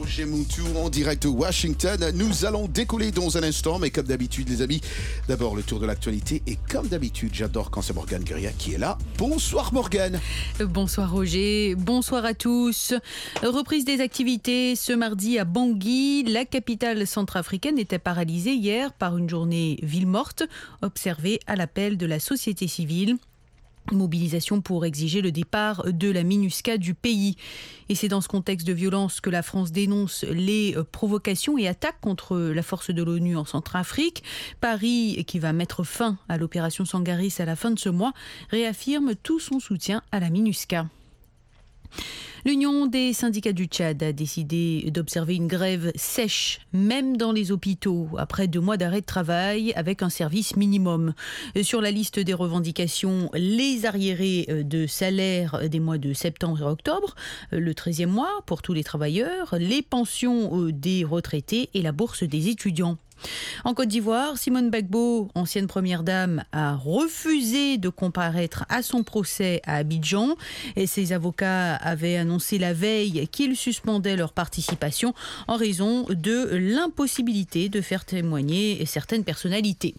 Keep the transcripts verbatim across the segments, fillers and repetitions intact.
Roger Moutou en direct de Washington. Nous allons décoller dans un instant, mais comme d'habitude les amis, d'abord le tour de l'actualité et comme d'habitude, j'adore quand c'est Morgane Guéria qui est là. Bonsoir Morgane. Bonsoir Roger, bonsoir à tous. Reprise des activités ce mardi à Bangui. La capitale centrafricaine était paralysée hier par une journée ville morte, observée à l'appel de la société civile. Mobilisation pour exiger le départ de la MINUSCA du pays. Et c'est dans ce contexte de violence que la France dénonce les provocations et attaques contre la force de l'ONU en Centrafrique. Paris, qui va mettre fin à l'opération Sangaris à la fin de ce mois, réaffirme tout son soutien à la MINUSCA. L'Union des syndicats du Tchad a décidé d'observer une grève sèche, même dans les hôpitaux, après deux mois d'arrêt de travail avec un service minimum. Sur la liste des revendications, les arriérés de salaire des mois de septembre et octobre, le treizième mois pour tous les travailleurs, les pensions des retraités et la bourse des étudiants. En Côte d'Ivoire, Simone Gbagbo, ancienne première dame, a refusé de comparaître à son procès à Abidjan. Et ses avocats avaient annoncé la veille qu'ils suspendaient leur participation en raison de l'impossibilité de faire témoigner certaines personnalités.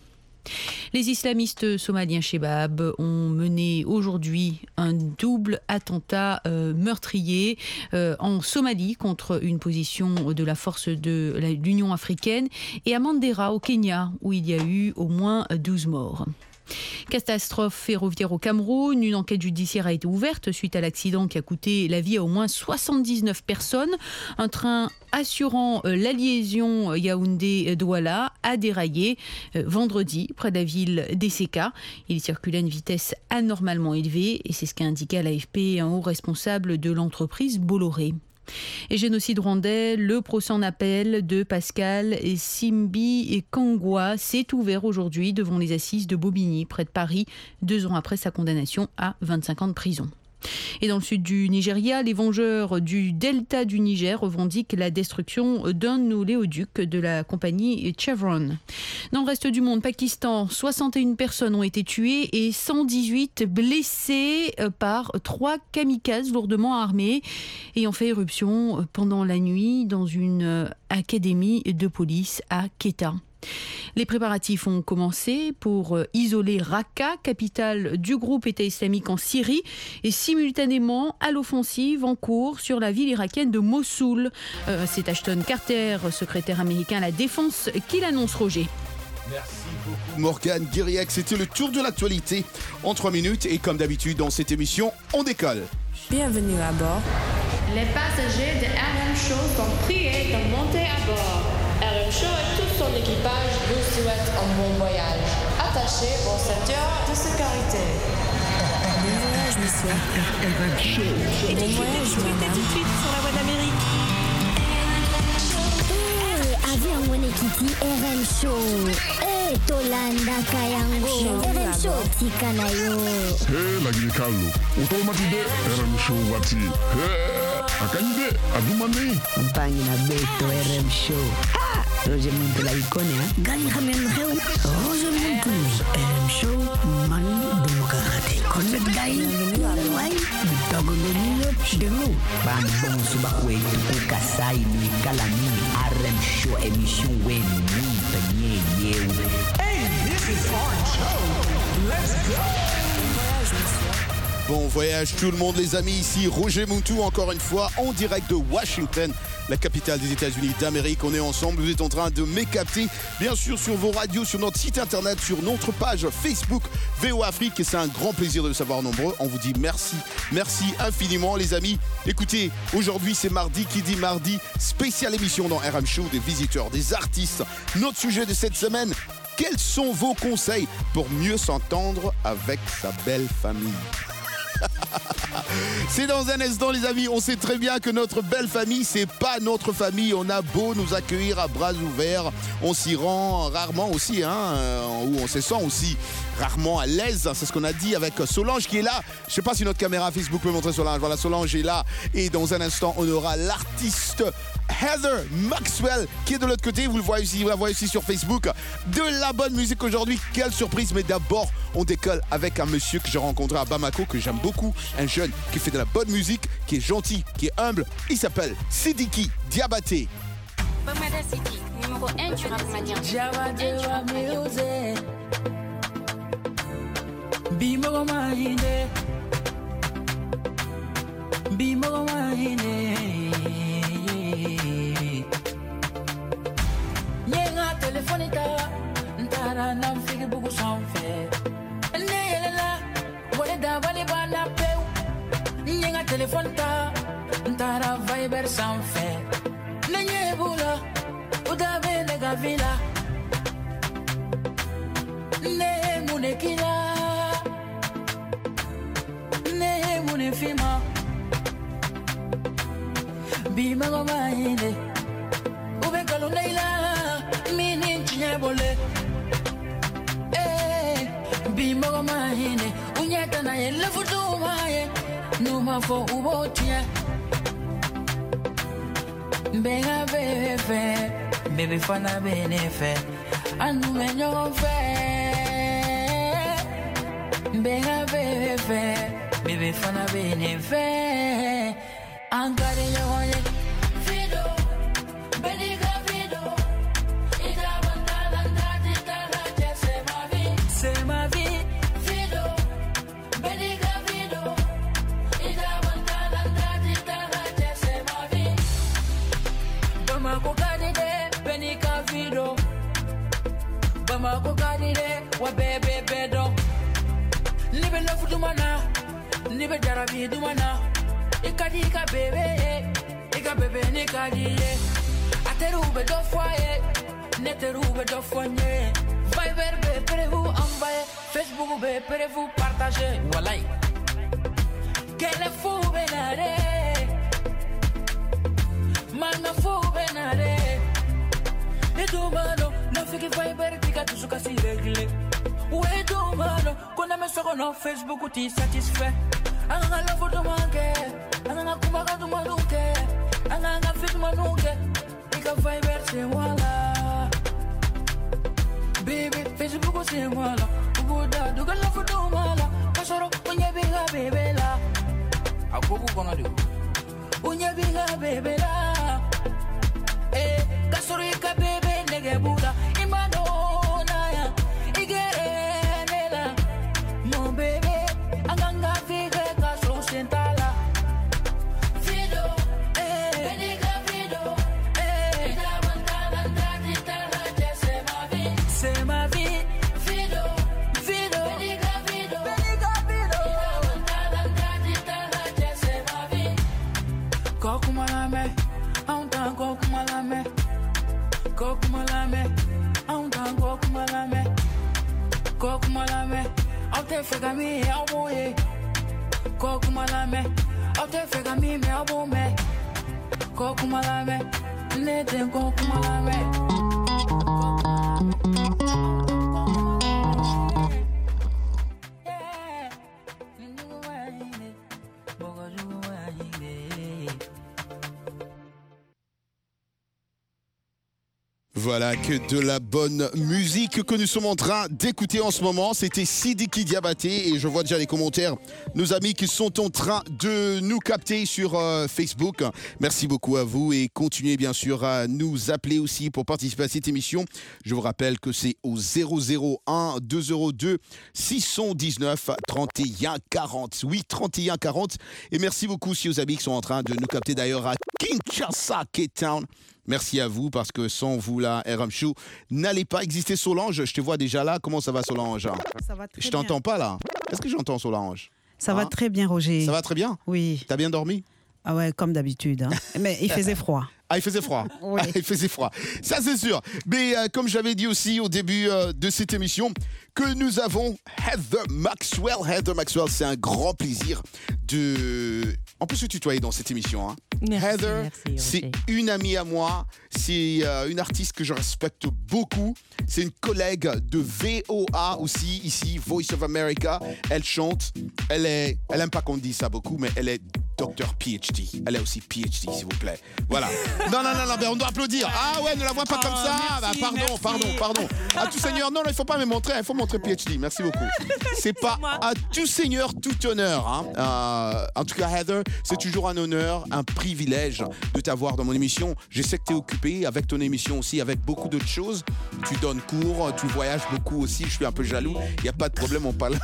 Les islamistes somaliens Shebab ont mené aujourd'hui un double attentat euh, meurtrier euh, en Somalie contre une position de la force de l'Union africaine et à Mandera au Kenya où il y a eu au moins douze morts. Catastrophe ferroviaire au Cameroun, une enquête judiciaire a été ouverte suite à l'accident qui a coûté la vie à au moins soixante-dix-neuf personnes. Un train assurant la liaison Yaoundé-Douala a déraillé vendredi près de la ville d'Esseka. Il circulait à une vitesse anormalement élevée et c'est ce qu'a indiqué à l'A F P un haut responsable de l'entreprise Bolloré. Et génocide rwandais, le procès en appel de Pascal Simbi et Kangwa s'est ouvert aujourd'hui devant les assises de Bobigny, près de Paris, deux ans après sa condamnation à vingt-cinq ans de prison. Et dans le sud du Nigeria, les vengeurs du delta du Niger revendiquent la destruction d'un oléoduc de la compagnie Chevron. Dans le reste du monde, Pakistan, soixante et une personnes ont été tuées et cent dix-huit blessées par trois kamikazes lourdement armés ayant fait éruption pendant la nuit dans une académie de police à Quetta. Les préparatifs ont commencé pour isoler Raqqa, capitale du groupe État islamique en Syrie, et simultanément à l'offensive en cours sur la ville irakienne de Mossoul. Euh, c'est Ashton Carter, secrétaire américain à la Défense, qui l'annonce, Roger. Merci beaucoup Morgane Guéria, c'était le tour de l'actualité en trois minutes et comme d'habitude dans cette émission, on décolle. Bienvenue à bord. Les passagers de R M Show sont priés de monter à bord. R M Show et tout son équipage vous souhaitent un bon voyage. Attachez vos ceintures de sécurité. Bon voyage, monsieur. R M Show. Et bon voyage, madame. Tout de suite sur la voie d'Amérique. Eh, avion mwene kiti R M Show. Eh, Tolanda Kayango. R M Show tika na yo. Hey, lagi Carlo. Automatide R M Show wati. Hey, akanyide adumani. Mpangi na beto R M Show. Ah, Roger Moutou la icône, hein. Gani ramen reu. Roger Moutou. R M Show, man demokrate. Konnet gai. Bienvenue à bord. Wai. Bitagoloni chidelo. Ban bon suba kwetu kukasai ni kalami. R M Show émission wen ni penye yew. Bon voyage tout le monde les amis, ici Roger Moutou encore une fois en direct de Washington, la capitale des États-Unis d'Amérique. On est ensemble, vous êtes en train de m'écapter bien sûr sur vos radios, sur notre site internet, sur notre page Facebook V O Afrique et c'est un grand plaisir de le savoir nombreux. On vous dit merci, merci infiniment les amis. Écoutez, aujourd'hui c'est mardi, qui dit mardi, spéciale émission dans R M Show, des visiteurs, des artistes. Notre sujet de cette semaine, quels sont vos conseils pour mieux s'entendre avec sa belle famille? C'est dans un instant les amis, on sait très bien que notre belle famille c'est pas notre famille, on a beau nous accueillir à bras ouverts, on s'y rend rarement aussi hein, ou on se sent aussi rarement à l'aise, c'est ce qu'on a dit avec Solange qui est là, je sais pas si notre caméra Facebook peut montrer Solange, voilà Solange est là et dans un instant on aura l'artiste Heather Maxwell qui est de l'autre côté. Vous le voyez ici, vous la voyez aussi sur Facebook. De la bonne musique aujourd'hui. Quelle surprise. Mais d'abord, on décolle avec un monsieur que j'ai rencontré à Bamako, que j'aime beaucoup. Un jeune qui fait de la bonne musique, qui est gentil, qui est humble. Il s'appelle Sidiki Diabaté. Bamada City, numéro un du rap mania. Bimogo mahine Bimogo mahine Nyenga telefonita Ntara namfiki bugu sanfe Neyelela Wale da wale bala peu Nyenga telefonita Ntara viber sanfe Nenyebula Udabe nega vila Ne munekila Ne munefima Bimago mahine Ube kalu neila Mini chinyebole Eh Bimago mahine Unyeta na ye lefu dumaye Numa fo ubo tia Benga bebe Bebe fana benefe Anu menyo fe Benga bebe Bebe fana benefe Ankare yoye Fido Beniga fido Ida bandala ndati tala je c'est ma vie C'est ma vie Fido Beniga fido Ida bandala ndati tala je c'est ma vie Bamako kadide Benika fido Bamako kadide Wa bebe bedo Nibe lofu dumana Nibe jarabi dumana Ikadi ika bebe Ika bebe nikadi ye Ateru be do foye Neteru be do fonye Viber be pere vous envoyer Facebook be pere vous partager Walai Kele fou benare Manga fou benare Edo mano Nafiki Viber pika tusuka si regle Wedo mano Kona me soko no Facebook ti satisfait Anga love do manke Anga kumaga do maluke Anga fit manuke Ika Viber se wala Baby Facebook se wala Ubuda do love do mala Kasoro unye biga bebela Agogo kona do Unye biga bebela Eh kasoro ika bebe nege buda Imano na ya Igere nela Mon bebe Anganga fige kaso sentala Fido eh Beniga fido eh Ida bandala ndati tala je c'est ma vie C'est ma vie Fido Fido Beniga fido Beniga fido Ida bandala ndati tala je c'est ma vie Kokumalame Aunta kokumalame Kokumalame Aunta kokumalame Kokumalame Aute fega mi awoye Kokumalame Aute fega mi me abome Kokumalame Nete kokumalame Voilà que de la bonne musique que nous sommes en train d'écouter en ce moment. C'était Sidiki Diabaté et je vois déjà les commentaires. Nos amis qui sont en train de nous capter sur euh, Facebook. Merci beaucoup à vous et continuez bien sûr à nous appeler aussi pour participer à cette émission. Je vous rappelle que c'est au zéro zéro un deux zéro deux six un neuf trente et un quarante. Oui, trente et un quarante. Et merci beaucoup aussi aux amis qui sont en train de nous capter d'ailleurs à Kinshasa, Cape Town. Merci à vous parce que sans vous là, R M Show n'allait pas exister. Solange, je te vois déjà là. Comment ça va Solange? Ça va très Je bien. t'entends pas là. Est-ce que j'entends Solange? Ça Hein? va très bien Roger. Ça va très bien? Oui. T'as bien dormi? Ah ouais, comme d'habitude. Hein. Mais il faisait froid. Ah, il faisait froid. Oui. Ah, il faisait froid. Ça, c'est sûr. Mais euh, comme j'avais dit aussi au début euh, de cette émission, que nous avons Heather Maxwell. Heather Maxwell, c'est un grand plaisir de... On peut se tutoyer dans cette émission. Hein. Merci, Heather, merci, c'est Roger. une amie à moi. C'est euh, une artiste que je respecte beaucoup. C'est une collègue de V O A aussi, ici, Voice of America. Elle chante. Elle est, elle aime pas qu'on dise ça beaucoup, mais elle est docteur P H D. Elle est aussi P H D, s'il vous plaît. Voilà. Non, non, non, non, ben on doit applaudir. Ah ouais, ne la vois pas comme ça. merci, Bah, pardon, merci. pardon, pardon. À tout seigneur, non, non, il faut pas me montrer, il faut montrer P H D. Merci beaucoup. C'est pas à tout seigneur, tout honneur. Hein. Euh, en tout cas, Heather, c'est toujours un honneur, un privilège de t'avoir dans mon émission. Je sais que tu es occupé avec ton émission aussi, avec beaucoup d'autres choses. Tu donnes cours, tu voyages beaucoup aussi. Je suis un peu jaloux. Il n'y a pas de problème, on parle.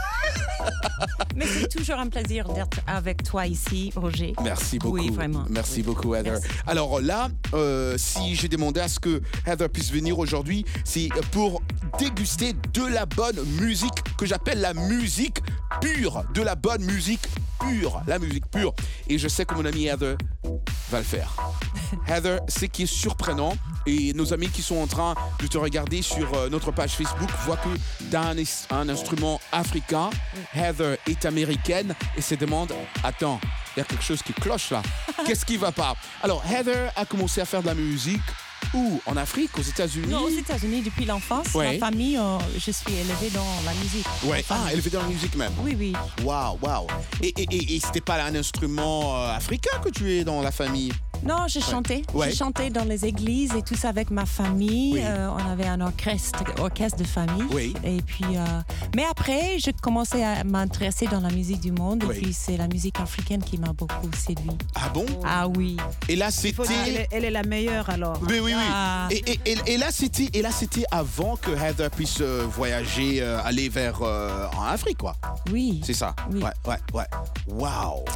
Mais c'est toujours un plaisir d'être avec toi ici, Roger. Merci beaucoup. Oui, vraiment. Merci beaucoup, Heather. Merci. Alors là, euh, si j'ai demandé à ce que Heather puisse venir aujourd'hui, c'est pour déguster de la bonne musique que j'appelle la musique pure. De la bonne musique pure. La musique pure. Et je sais que mon ami Heather va le faire. Heather, ce qui est surprenant, et nos amis qui sont en train de te regarder sur euh, notre page Facebook voient que tu as un, un instrument africain. Heather est américaine et se demande, attends, il y a quelque chose qui cloche là. Qu'est-ce qui va pas? Alors, Heather a commencé à faire de la musique où? En Afrique, aux États-Unis? Non, aux États-Unis depuis l'enfance. Ouais. Ma famille, euh, je suis élevée dans la musique. Ouais. Enfin, Ah, élevée dans la musique même. Oui, oui. Waouh, waouh. Et, et, et, et c'était pas un instrument euh, africain que tu es dans la famille? Non, je chantais. Ouais. Je chantais dans les églises et tout ça avec ma famille. Oui. Euh, on avait un orchestre, orchestre de famille. Oui. Et puis, euh, mais après, j'ai commencé à m'intéresser dans la musique du monde. Oui. Et puis, c'est la musique africaine qui m'a beaucoup séduit. Ah bon? Ah oui. Et là, Il faut dire, elle, c'était... est, elle est la meilleure alors. Oui, oui, oui. Ah. Et, et, et, et là, c'était, et là, c'était avant que Heather puisse euh, voyager, euh, aller vers euh, en Afrique, quoi. Oui. C'est ça. Oui. Ouais, ouais, ouais. Waouh.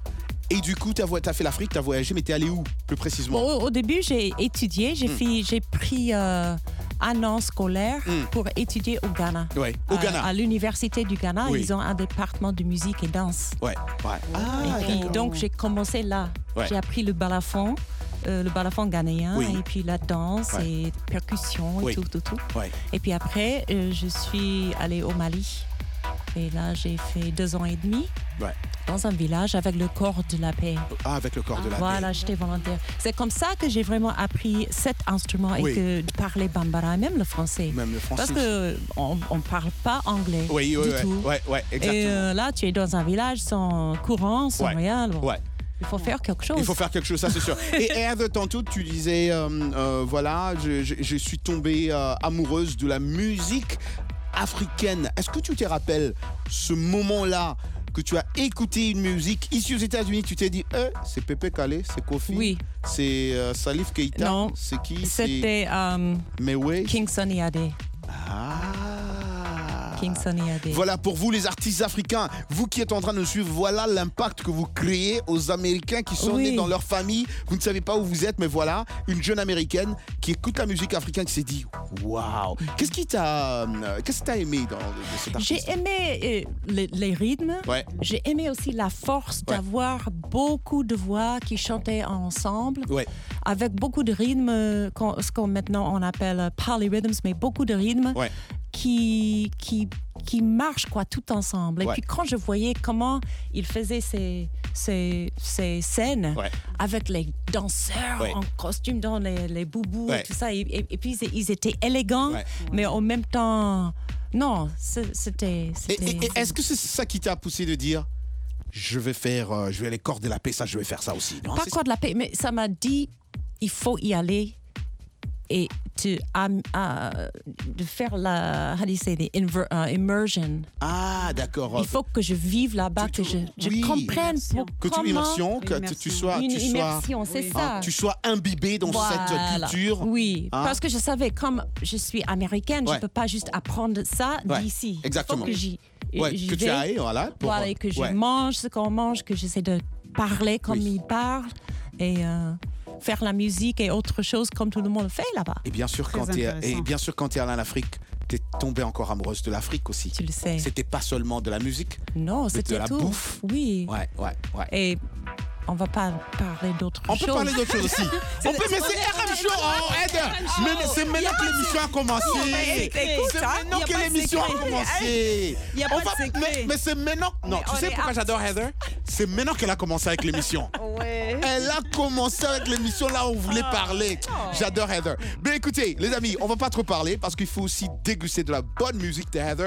Et du coup, tu as, as fait l'Afrique, tu as voyagé, mais tu es allé où, plus précisément? Bon, au, au début, j'ai étudié. J'ai, Mm. fait, j'ai pris euh, un an scolaire Mm. pour étudier au Ghana. Ouais, au À- Ghana. À, l'université du Ghana, Oui. ils ont un département de musique et danse. Ouais, ouais. Ah, et puis, d'accord. donc, j'ai commencé là. Ouais. J'ai appris le balafon, euh, le balafon ghanéen, Oui. et puis la danse Ouais. et percussion et Oui. tout, tout, tout. Ouais. Et puis après, euh, je suis allée au Mali. Et là, j'ai fait deux ans et demi Ouais. dans un village avec le corps de la paix. Ah, avec le corps de la Voilà, paix. j'étais volontaire. C'est comme ça que j'ai vraiment appris cet instrument Oui. et que de parler bambara, même le français. Même le français. Parce que on, on parle pas anglais Oui, oui, du ouais, tout. ouais, ouais, exactement. Et euh, là, tu es dans un village sans courant, sans Ouais. rien. Bon, Ouais. il faut faire quelque chose. Il faut faire quelque chose, ça c'est sûr. Et Heather, tantôt, tu disais, euh, euh, voilà, je, je- je suis tombée euh, amoureuse de la musique africaine. Est-ce que tu te rappelles ce moment-là que tu as écouté une musique ici aux États-Unis, tu t'es dit, eh, c'est Pepe Kale, c'est Kofi, Oui. c'est euh, Salif Keita, Non, c'est qui? C'est C'était euh, Mewe. King Sunny Ade. Ah. King Sunny Ade. Voilà pour vous les artistes africains, vous qui êtes en train de nous suivre, voilà l'impact que vous créez aux Américains qui sont Oui. nés dans leur famille. Vous ne savez pas où vous êtes, mais voilà, une jeune Américaine qui écoute la musique africaine qui s'est dit waouh. Qu'est-ce qui t'a, euh, qu'est-ce que t'as aimé dans de cet artiste? J'ai aimé euh, les, les rythmes. Ouais. J'ai aimé aussi la force Ouais. d'avoir beaucoup de voix qui chantaient ensemble. Ouais. Avec beaucoup de rythmes, euh, qu'on- ce qu'on maintenant on appelle euh, polyrhythms, mais beaucoup de rythmes Ouais. qui, qui, qui marchent quoi, tout ensemble. Et Ouais. puis quand je voyais comment il faisait ces, ces, ces scènes Ouais. avec les danseurs Ouais. en costume dans les, les boubous Ouais. et tout ça, et, et- et puis ils étaient élégants, Ouais. mais en même temps, non, c'est- c'était... Et, c'était- et- et est-ce que c'est ça qui t'a poussé de dire je vais faire, euh, je vais aller corps de la paix, ça je vais faire ça aussi. Non, Pas c'est quoi de la paix, mais ça m'a dit, il faut y aller et te, am- ah, de faire la, how do you say, the inver- uh, immersion. Ah, d'accord. Il faut que je vive là-bas, que je, je oui. comprenne pour Que tu comment... immersion, que tu, tu sois, Une tu sois, immersion, c'est ça. ah, tu sois imbibé dans cette Voilà. culture. Oui, Hein? parce que je savais, comme je suis américaine, je Ouais. ne peux pas juste apprendre ça Ouais, d'ici. exactement. Il faut que j'y, Ouais, j'y que tu vais. ailles, voilà, pour- Voilà, et que je ouais. mange ce qu'on mange, que j'essaie de parler comme Oui. ils parlent et euh, faire la musique et autre chose comme tout le monde fait là-bas. Et bien sûr, Très quand t'es, intéressant. et bien sûr, quand tu es allé en Afrique, tu es tombée encore amoureuse de l'Afrique aussi. Tu le sais. C'était pas seulement de la musique. Non, mais c'était de la tout. bouffe. Oui. Ouais, ouais, ouais. Et on va pas parler d'autres On choses. peut parler d'autres choses aussi. On peut, mais c'est R M Show, oh, Heather. Mais c'est maintenant que l'émission a commencé. mais écoute, C'est hein, maintenant y a que pas de l'émission a secret. commencé. Y a On pas de va- secret. mais, mais c'est maintenant. Non, Mais tu on sais est pourquoi apte. j'adore Heather? C'est maintenant qu'elle a commencé avec l'émission. Ouais. Elle a commencé avec l'émission là où on voulait parler. J'adore Heather. Mais écoutez, les amis, on va pas trop parler parce qu'il faut aussi déguster de la bonne musique de Heather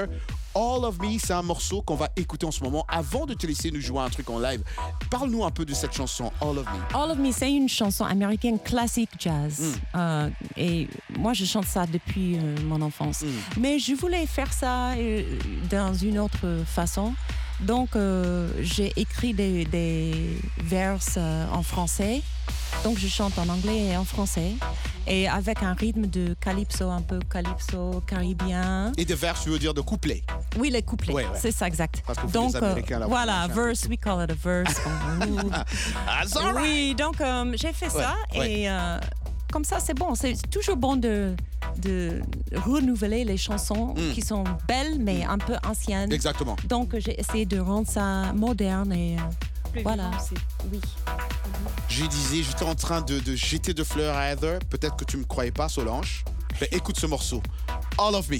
All of Me, c'est un morceau qu'on va écouter en ce moment. Avant de te laisser nous jouer un truc en live, parle-nous un peu de cette chanson, All of Me. All of Me, c'est une chanson américaine classique jazz. Mm. Euh, et moi, je chante ça depuis euh, mon enfance. Mm. Mais je voulais faire ça euh, dans une autre façon. Donc, euh, j'ai écrit des, des vers euh, en français. Donc, je chante en anglais et en français. Et avec un rythme de calypso, un peu calypso caribien. Et de vers, tu veux dire de couplets? Oui, les couplets. Ouais, ouais. C'est ça, exact. Donc, euh, là, voilà, verse, we call it a verse. That's all right. Oui, donc, euh, j'ai fait ça. Ouais, et ouais. Euh, comme ça, c'est bon. C'est toujours bon de, de renouveler les chansons mm. qui sont belles, mais mm. un peu anciennes. Exactement. Donc, j'ai essayé de rendre ça moderne et euh, voilà. Oui. Je disais, j'étais en train de, de jeter de fleurs à Heather. Peut-être que tu ne me croyais pas, Solange. Mais écoute ce morceau. All of Me.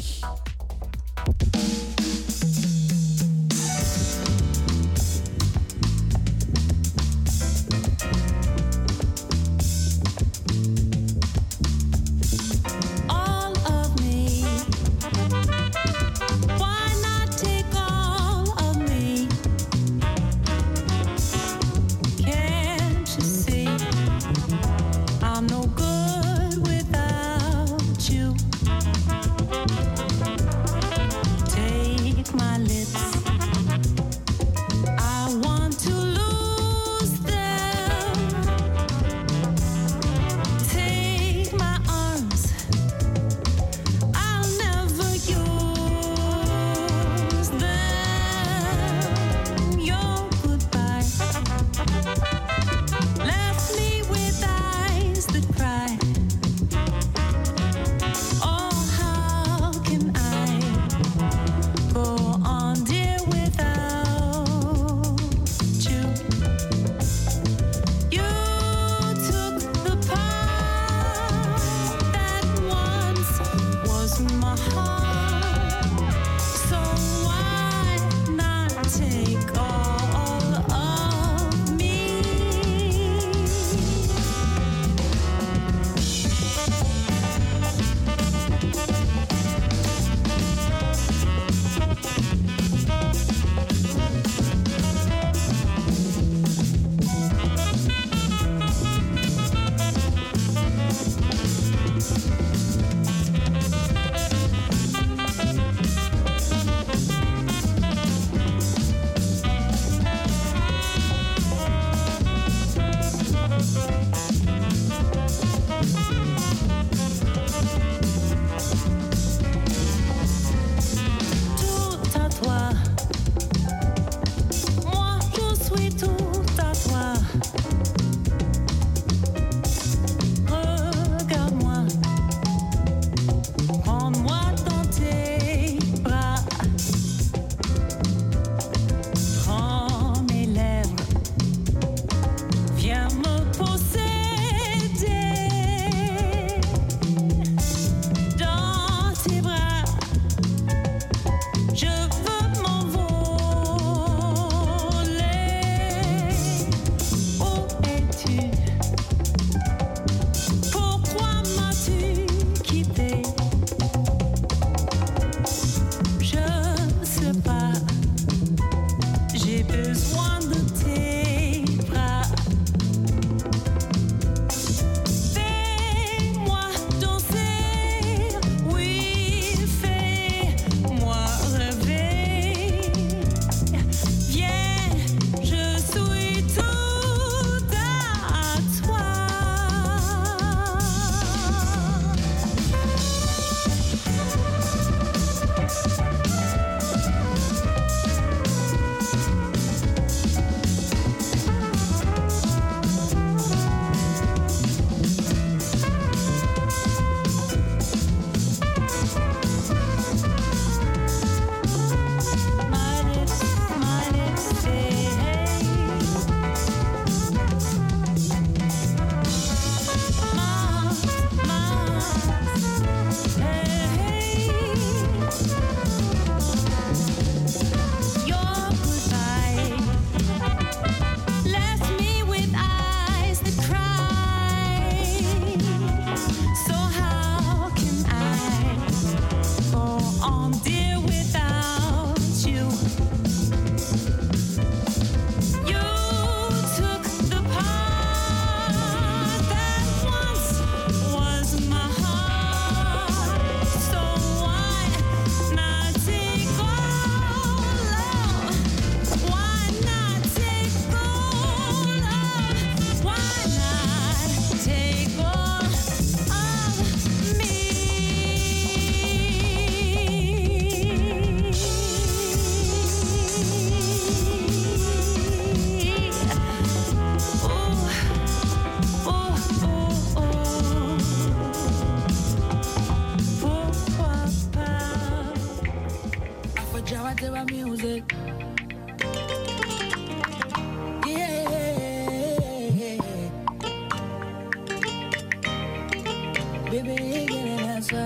Bébé, Gerenasa.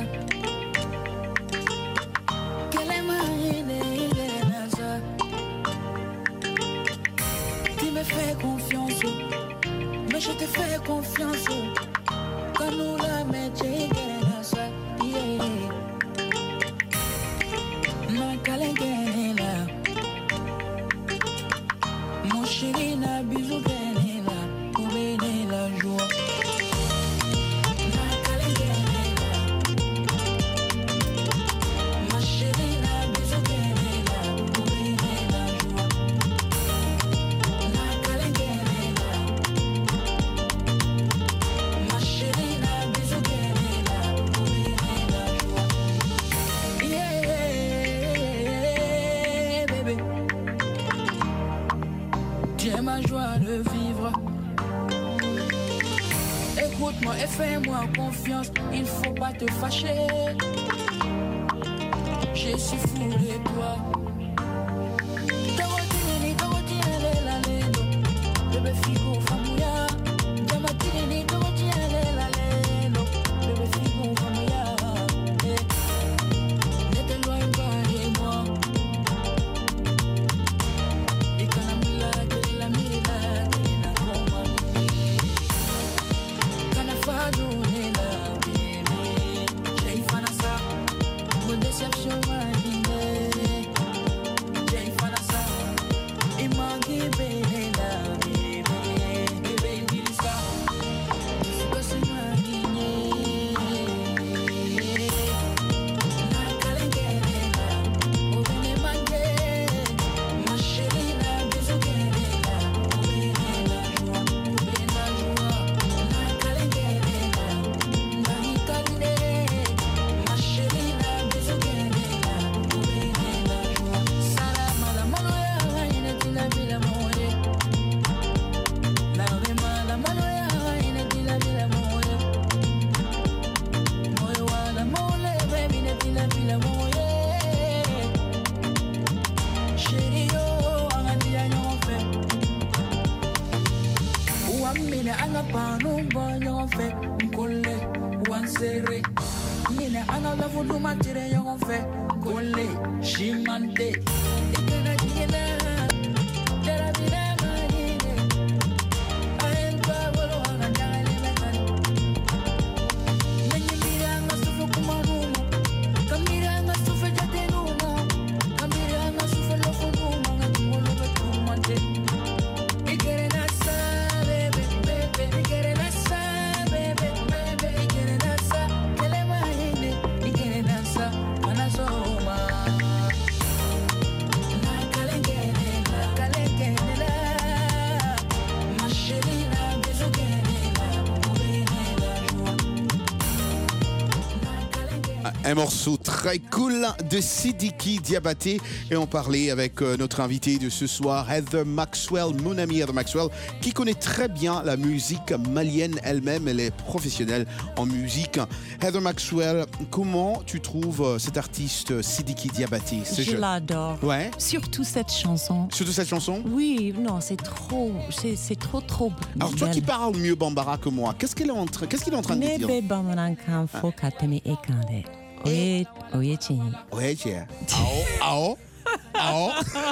Kelema, Gerenasa. Tu me fais confiance, mais je te fais confiance. Quand nous la mettons, Gerenasa. Ma Kalengenela. Mon chéri n'a bisou Genela. Pour aider la joie. Écoute-moi et fais-moi confiance, il faut pas te fâcher. Je suis fou de toi. Bébé figo famouya, Jamatini, Totiele la lelo. Bébé figo famouya, ne t'éloigne pas de moi. Et quand la mila, que la mila, que la coma. Quand la fado est là, bébé, j'ai fan à ça, mon déception m'a animé. J'ai fan à ça, il m'a guidé là. Un morceau très cool de Sidiki Diabaté et on parlait avec euh, notre invité de ce soir, Heather Maxwell, mon amie Heather Maxwell, qui connaît très bien la musique malienne elle-même, elle est professionnelle en musique. Heather Maxwell, comment tu trouves euh, cet artiste Sidiki Diabaté? Je jeune. l'adore. Ouais. Surtout cette chanson. Surtout cette chanson? Oui, non, c'est trop, c'est, c'est trop, trop. Alors toi qui parles mieux Bambara que moi, qu'est-ce qu'il est en train, qu'est-ce qu'il est en train de dire? Nebe Bamarankan Fokatemi Ekande. Oui, oui, oui, tiens. Ao, ao, ao.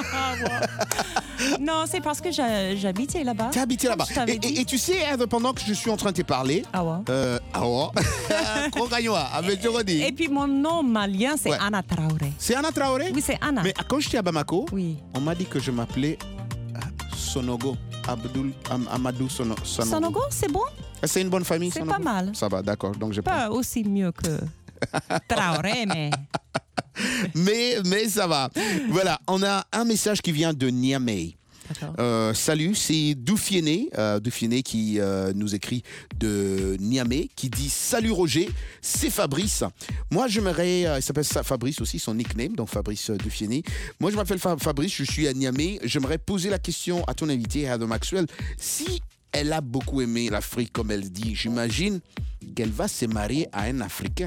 Non, c'est parce que j'a, j'habitais là-bas. Tu habité là-bas. Et, et, et tu sais, pendant que je suis en train de te parler, Awa. Euh, Awa. Et puis mon nom malien, c'est ouais. Anna Traoré. C'est Anna Traoré? Oui, c'est Anna. Mais quand j'étais à Bamako, oui. On m'a dit que je m'appelais Sonogo. Abdul Am, Amadou Sono, Sonogo. Sonogo, c'est bon? C'est une bonne famille, c'est Sonogo? Pas mal. Ça va, d'accord. Donc j'ai pas aussi mieux que Traoré, mais... mais... Mais ça va. Voilà, on a un message qui vient de Niamey. Euh, salut, c'est Doufiene, euh, Doufiene qui euh, nous écrit de Niamey, qui dit salut Roger, c'est Fabrice. Moi j'aimerais, euh, il s'appelle Fabrice aussi, son nickname, donc Fabrice Doufiene. Moi je m'appelle Fabrice, je suis à Niamey. J'aimerais poser la question à ton invité, Heather Maxwell, si elle a beaucoup aimé l'Afrique comme elle dit, j'imagine qu'elle va se marier à un Africain.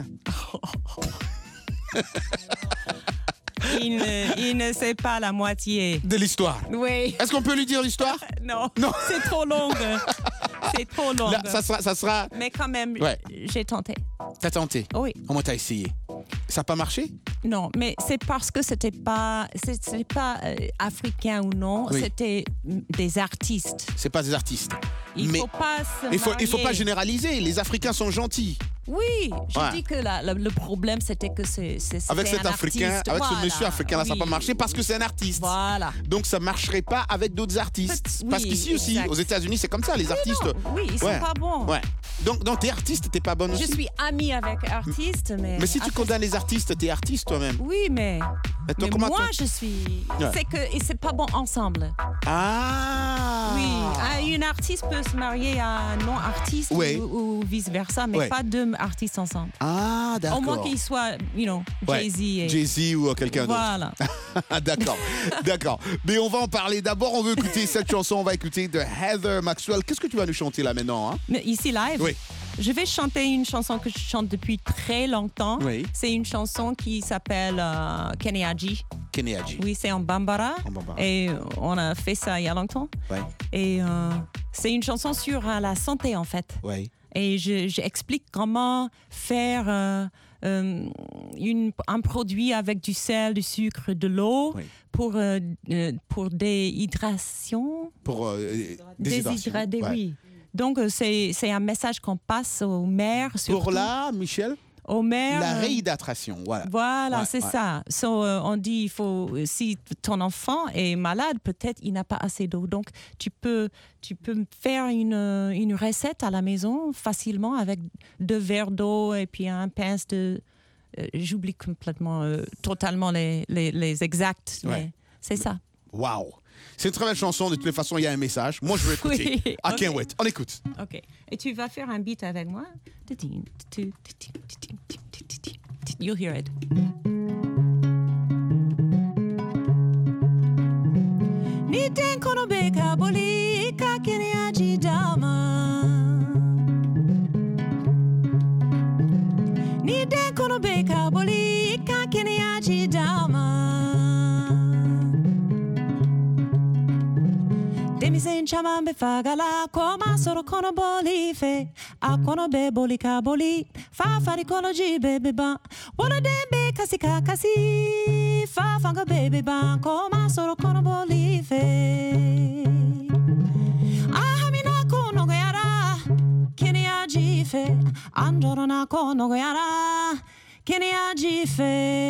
Il ne, il ne sait pas la moitié. De l'histoire? Oui. Est-ce qu'on peut lui dire l'histoire? Non. Non. C'est trop long. C'est trop long. Là, ça sera, ça sera... Mais quand même, Ouais. j'ai tenté. T'as tenté? Oui. Au moins, t'as essayé. Ça n'a pas marché? Non, mais c'est parce que c'était pas, c'est- c'était pas euh, africain ou non, Oui. c'était mm, des artistes. C'est pas des artistes. Il Mais faut pas se il faut, il faut pas marier. généraliser. Les Africains sont gentils. Oui, je Ouais. dis que la- la- le problème c'était que c'est c'est- Avec c'était cet un Africain, artiste, avec voilà. ce monsieur africain-là, ça n'a pas Oui. marché parce que c'est un artiste. Voilà. Donc ça marcherait pas avec d'autres artistes. Oui, parce qu'ici aussi, exact. aux États-Unis, c'est comme ça, les Oui, artistes. non, oui, ils sont Ouais. pas bons. Ouais. Donc, donc t'es artiste, t'es pas bonne Je aussi. suis amie avec artistes, mais. Mais si tu après- condamnes les artistes, t'es artiste toi-même. Oui, mais. Mais toi, mais comment moi, t'as- je suis. Ouais. C'est que et c'est pas bon ensemble. Ah. Oui, ah, une artiste peut se marier à un non-artiste Ouais. ou, ou vice-versa, mais Ouais. pas deux artistes ensemble. Ah, d'accord. Au moins qu'ils soient, you know, Ouais. Jay-Z. Et... Jay-Z ou quelqu'un d'autre. Voilà. D'accord, d'accord. Mais on va en parler. D'abord, on veut écouter cette chanson. On va écouter de Heather Maxwell. Qu'est-ce que tu vas nous chanter là maintenant, hein? Mais ici, live, Oui. je vais chanter une chanson que je chante depuis très longtemps. Oui. C'est une chanson qui s'appelle euh, Keneaji. Keneaji. Oui, c'est en Bambara. En Bambara. Et on a fait ça il y a longtemps. Ouais. Et euh, c'est une chanson sur euh, la santé, en fait. Ouais. Et je- j'explique comment faire euh, euh, une- un produit avec du sel, du sucre, de l'eau Oui. pour, euh, euh, pour déhydration. Pour euh, déshydratation. Déshydrater, Ouais. oui. Donc, euh, c'est c'est un message qu'on passe aux mères. Surtout, Pour là, Michel, aux mères. la euh, réhydratation. Voilà. Voilà, Ouais, c'est ouais. ça. So, euh, on dit, il faut, si ton enfant est malade, peut-être il n'a pas assez d'eau. Donc, tu peux, tu peux faire une, euh, une recette à la maison facilement avec deux verres d'eau et puis un pince de... euh, J'oublie complètement, euh, totalement les, les, les exacts, Ouais. mais c'est ça. Waouh. C'est une très belle chanson. De toutes les façons, il y a un message. Moi, je vais écouter. Oui, I can't ok. wait. On écoute. OK. Et tu vas faire un beat avec moi. You'll hear it. Niten kono beka boli ka kene aji dama. Niten kono beka boli ka kene aji dama. Demi sen chaman be fagala koma soro kono boli fe a kono be boli ka boli fa fari kono ji bebe ba wala de be kasi ka kasi fa fanga bebe ba koma soro kono boli fe a hamina kono go yara kene aji fe andoro na kono go yara kene aji fe.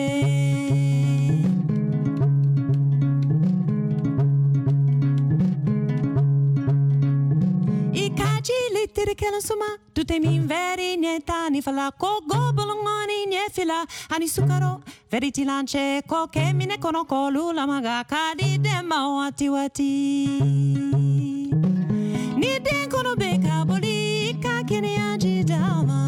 I kaji littere kelen suma du te min veri nienta ni fala ko go bolongani nie fila ani sukaro veri tilanche ko ke mine kono ko lula maga kadi dema wati wati ni den kono be ka boli ka kene aji dama.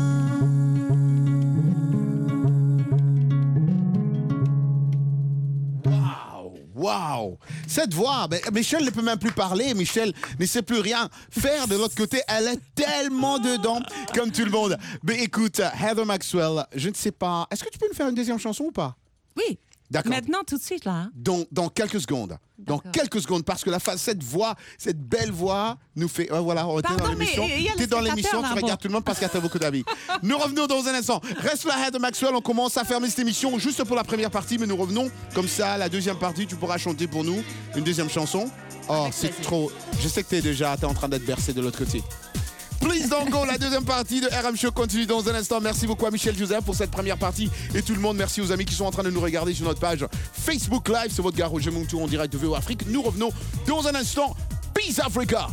Waouh! Cette voix, ben, Michel ne peut même plus parler. Michel ne sait plus rien faire de l'autre côté. Elle est tellement dedans, comme tout le monde. Mais écoute, Heather Maxwell, je ne sais pas. Est-ce que tu peux nous faire une deuxième chanson ou pas? Oui. D'accord. Maintenant, tout de suite, là. Dans, dans quelques secondes. Dans D'accord. quelques secondes, parce que la fa- cette voix, cette belle voix nous fait... euh, voilà, on était Pardon, dans l'émission. mais il y a le T'es dans spectateur, l'émission, là, tu bon. regardes tout le monde parce qu'il y a beaucoup d'amis. Nous revenons dans un instant. Reste là, Heather Maxwell, on commence à fermer cette émission juste pour la première partie, mais nous revenons. Comme ça, la deuxième partie, tu pourras chanter pour nous une deuxième chanson. Oh, c'est trop... Je sais que t'es déjà t'es en train d'être bercé de l'autre côté. Please don't go, la deuxième partie de R M Show continue dans un instant. Merci beaucoup à Michel Joseph pour cette première partie et tout le monde. Merci aux amis qui sont en train de nous regarder sur notre page Facebook Live. C'est votre gars Roger Montou en direct de V O Afrique. Nous revenons dans un instant. Peace Africa.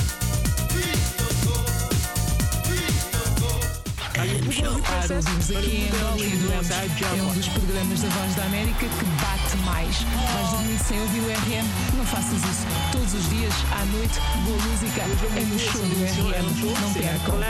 Para ouvirmos aqui em Angola e adoramos. É um dos programas da Voz da América que bate mais. Vais dormir sem ouvir o R M? Não faças isso. Todos os dias, à noite, boa música é no show do R M. Não percam.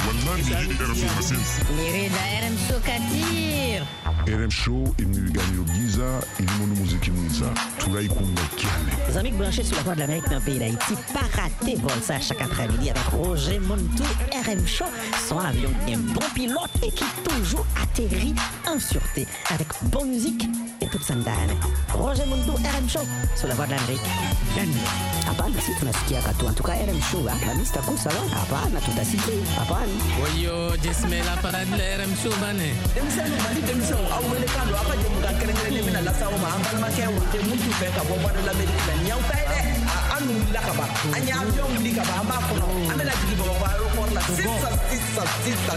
Lirida R M Show Katir. R M Show imnigani giza ilimono muziki mwiza tulaikunga kiale. Les amis branchés sur la voie de l'Amérique dans le pays d'Haïti, pas rater vol ça chaque après-midi avec Roger Montou, R M Show, son avion bien bon bon pilote et qui toujours atterrit en sûreté avec bonne musique et toute sandane. Roger Mundo, R M Show, sur la voie de l'Amérique. Hapana, si tunasikia katu. En tout cas, R M Show, la mista kusa, hapana, tutasikia, hapana. Wayo, jismela para de R M Show, bane. Demisano, mali demisano, au wele kando, apa je muka kerengere mina lasa o mahambal make wote muntu peka bo boa de l'Amérique la nyau taide. Anu lakaba, anya avion likaba amba kono. Amela digi bo bo aéroport la sisa sisa sisa.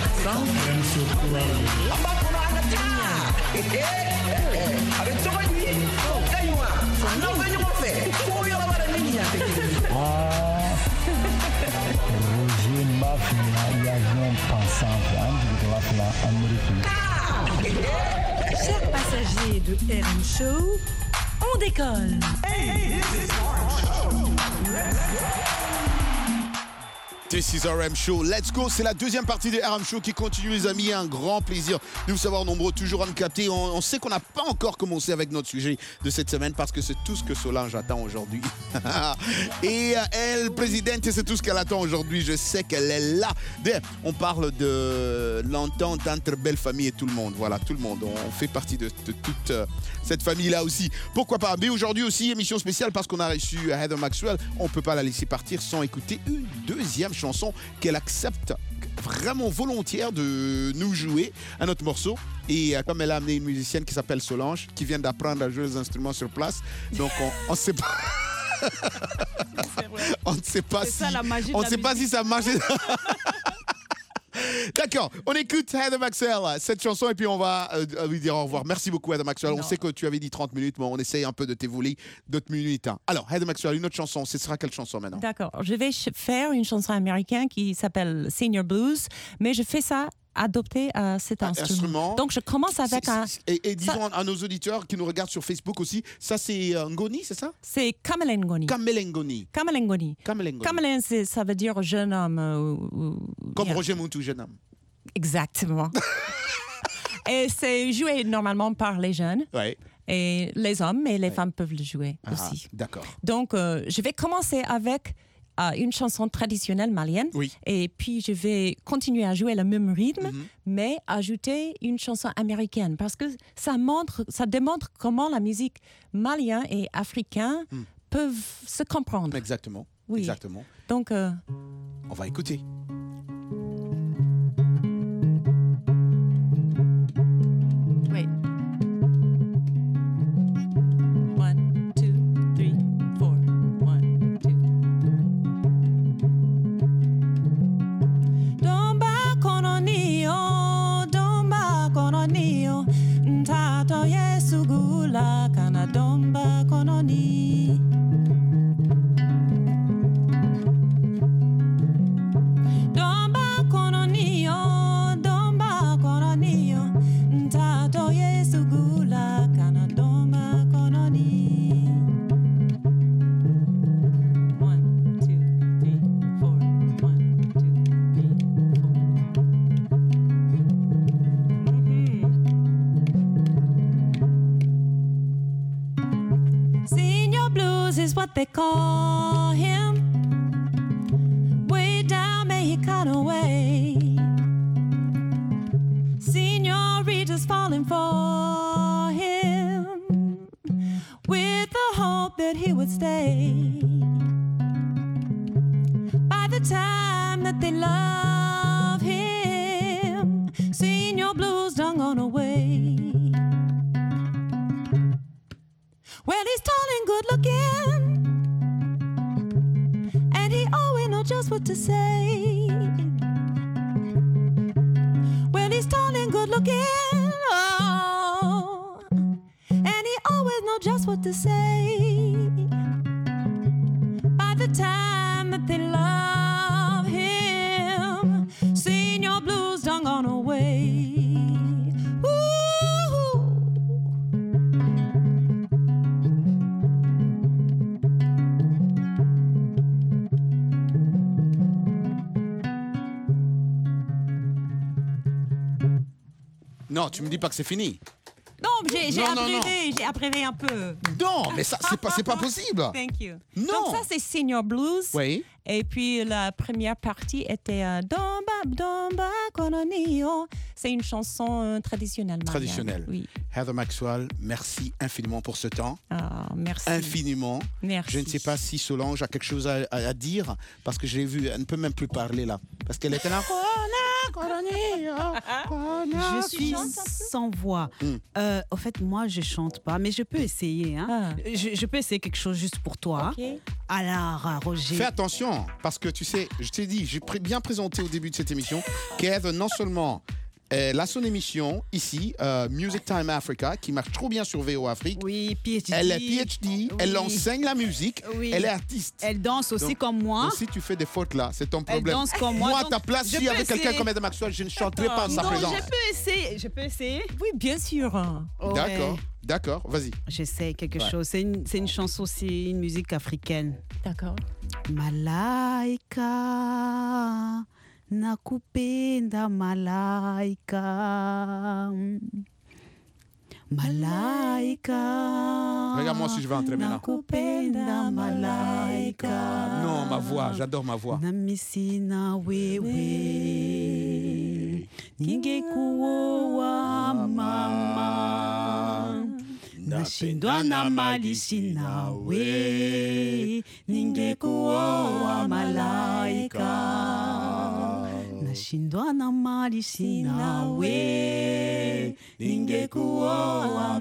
Amba kono anatia. Avec ce roi kaywa. Non venez mon fait. Pour y avoir la ligne. Ah. Roger Mafia, l'avion pensant de la Amérique. Chers passagers de R M Show, on décolle. Hey, this is R M Show. This is R M Show. Let's go. C'est la deuxième partie de R M Show qui continue, les amis. Un grand plaisir de vous savoir nombreux, toujours à nous capter. On, on sait qu'on n'a pas encore commencé avec notre sujet de cette semaine parce que c'est tout ce que Solange attend aujourd'hui. Et elle, présidente, c'est tout ce qu'elle attend aujourd'hui. Je sais qu'elle est là. On parle de l'entente entre belle famille et tout le monde. Voilà, tout le monde. On fait partie de, de toute euh, cette famille-là aussi. Pourquoi pas? Mais aujourd'hui aussi, émission spéciale parce qu'on a reçu Heather Maxwell. On ne peut pas la laisser partir sans écouter une deuxième chanson qu'elle accepte vraiment volontiers de nous jouer un autre morceau. Et euh, comme elle a amené une musicienne qui s'appelle Solange, qui vient d'apprendre à jouer les instruments sur place, donc on ne sait pas. on ne sait pas si ça, la magie on de ne la sait pas si ça marche. D'accord, on écoute Heather Maxwell, cette chanson, et puis on va euh, lui dire au revoir. Merci beaucoup, Heather Maxwell. Non. On sait que tu avais dit trente minutes, mais on essaye un peu de t'évoluer d'autres minutes. Hein. Alors, Heather Maxwell, une autre chanson, ce sera quelle chanson maintenant? D'accord, je vais faire une chanson américaine qui s'appelle Senior Blues, mais je fais ça adopté à cet ah, instrument. instrument. Donc, je commence avec c'est, un... Et, et disons ça, à nos auditeurs qui nous regardent sur Facebook aussi, ça c'est euh, Ngoni, c'est ça? C'est Kamelengoni. Kamelengoni. Kamelengoni. Kamelengoni. Kamelen, ça veut dire jeune homme. Euh, ou, Comme yeah. Roger Muntu, jeune homme. Exactement. Et c'est joué normalement par les jeunes. Ouais. Et les hommes, mais les ouais. femmes peuvent le jouer ah, aussi. D'accord. Donc, euh, je vais commencer avec euh, une chanson traditionnelle malienne. Oui. Et puis, je vais continuer à jouer le même rythme, mm-hmm. mais ajouter une chanson américaine. Parce que ça, montre, ça démontre comment la musique malienne et africaine mm. peuvent se comprendre. Exactement. Oui. Exactement. Donc, euh... on va écouter. Wait. One, two, three, four. One, two. Domba kononio, domba kononio, ntato Yesu gula kana domba kononi. Domba kononio, domba kononio, ntato Yesu gula kana domba kononi. One, two, three, four. One, two, three, four. Mm-hmm. Senior Blues is what they call him. Way down Mexicano way. Señoritas falling for him with the hope that he would stay. By the time that they love him, Senior Blues done gone away. Well, he's tall and good looking, and he always knows just what to say. Well, he's tall and good looking, oh, and he always knows just what to say. By the time that they love him, Senior Blues done gone away. Non, tu me dis pas que c'est fini. Non, j'ai, j'ai non, non, abrévé, non. j'ai abrévé un peu. Non, mais ça, c'est pas, c'est pas possible. Thank you. Non. Donc ça, c'est Senior Blues. Oui. Et puis la première partie était euh, Domba. C'est une chanson euh, traditionnelle. Marianne. Traditionnelle. Oui. Heather Maxwell, merci infiniment pour ce temps. Ah, merci. Infiniment. Merci. Je ne sais pas si Solange a quelque chose à, à, à dire, parce que j'ai vu, elle ne peut même plus parler là. Parce qu'elle était là. Je suis sans voix. Mm. Euh, au fait, moi, je chante pas, mais je peux essayer. Hein. Ah. Je, je peux essayer quelque chose juste pour toi. Okay. Alors, Roger. Fais attention, parce que tu sais, je t'ai dit, j'ai pr- bien présenté au début de cette émission qu'Eve, non seulement elle a son émission ici, euh, Music Time Africa, qui marche trop bien sur V O Afrique. Oui, P H D. Elle est P H D, Oui. elle enseigne la musique, Oui. elle est artiste. Elle danse aussi Donc, comme moi. Donc si tu fais des fautes là, c'est ton problème. Elle danse comme moi. Moi, à donc ta place, je si peux avec quelqu'un essayer. comme Heather Maxwell, je ne chanterai pas en sa Non, présence. je peux essayer. Je peux essayer. Oui, bien sûr. Ouais. D'accord, d'accord, vas-y. J'essaie quelque Ouais. chose. C'est une, c'est une chanson aussi, une musique africaine. D'accord. Malaika, nakupenda malaika. Malaika. Regarde-moi si je vais entrer maintenant. Nakupenda malaika. Non, ma voix, j'adore ma voix. Namisi na wewe. Ningekuoa mama. Nashindwa na malisi nawe. Ningekuoa malaika. Nashindwa na malisi nawe. Ningekuoa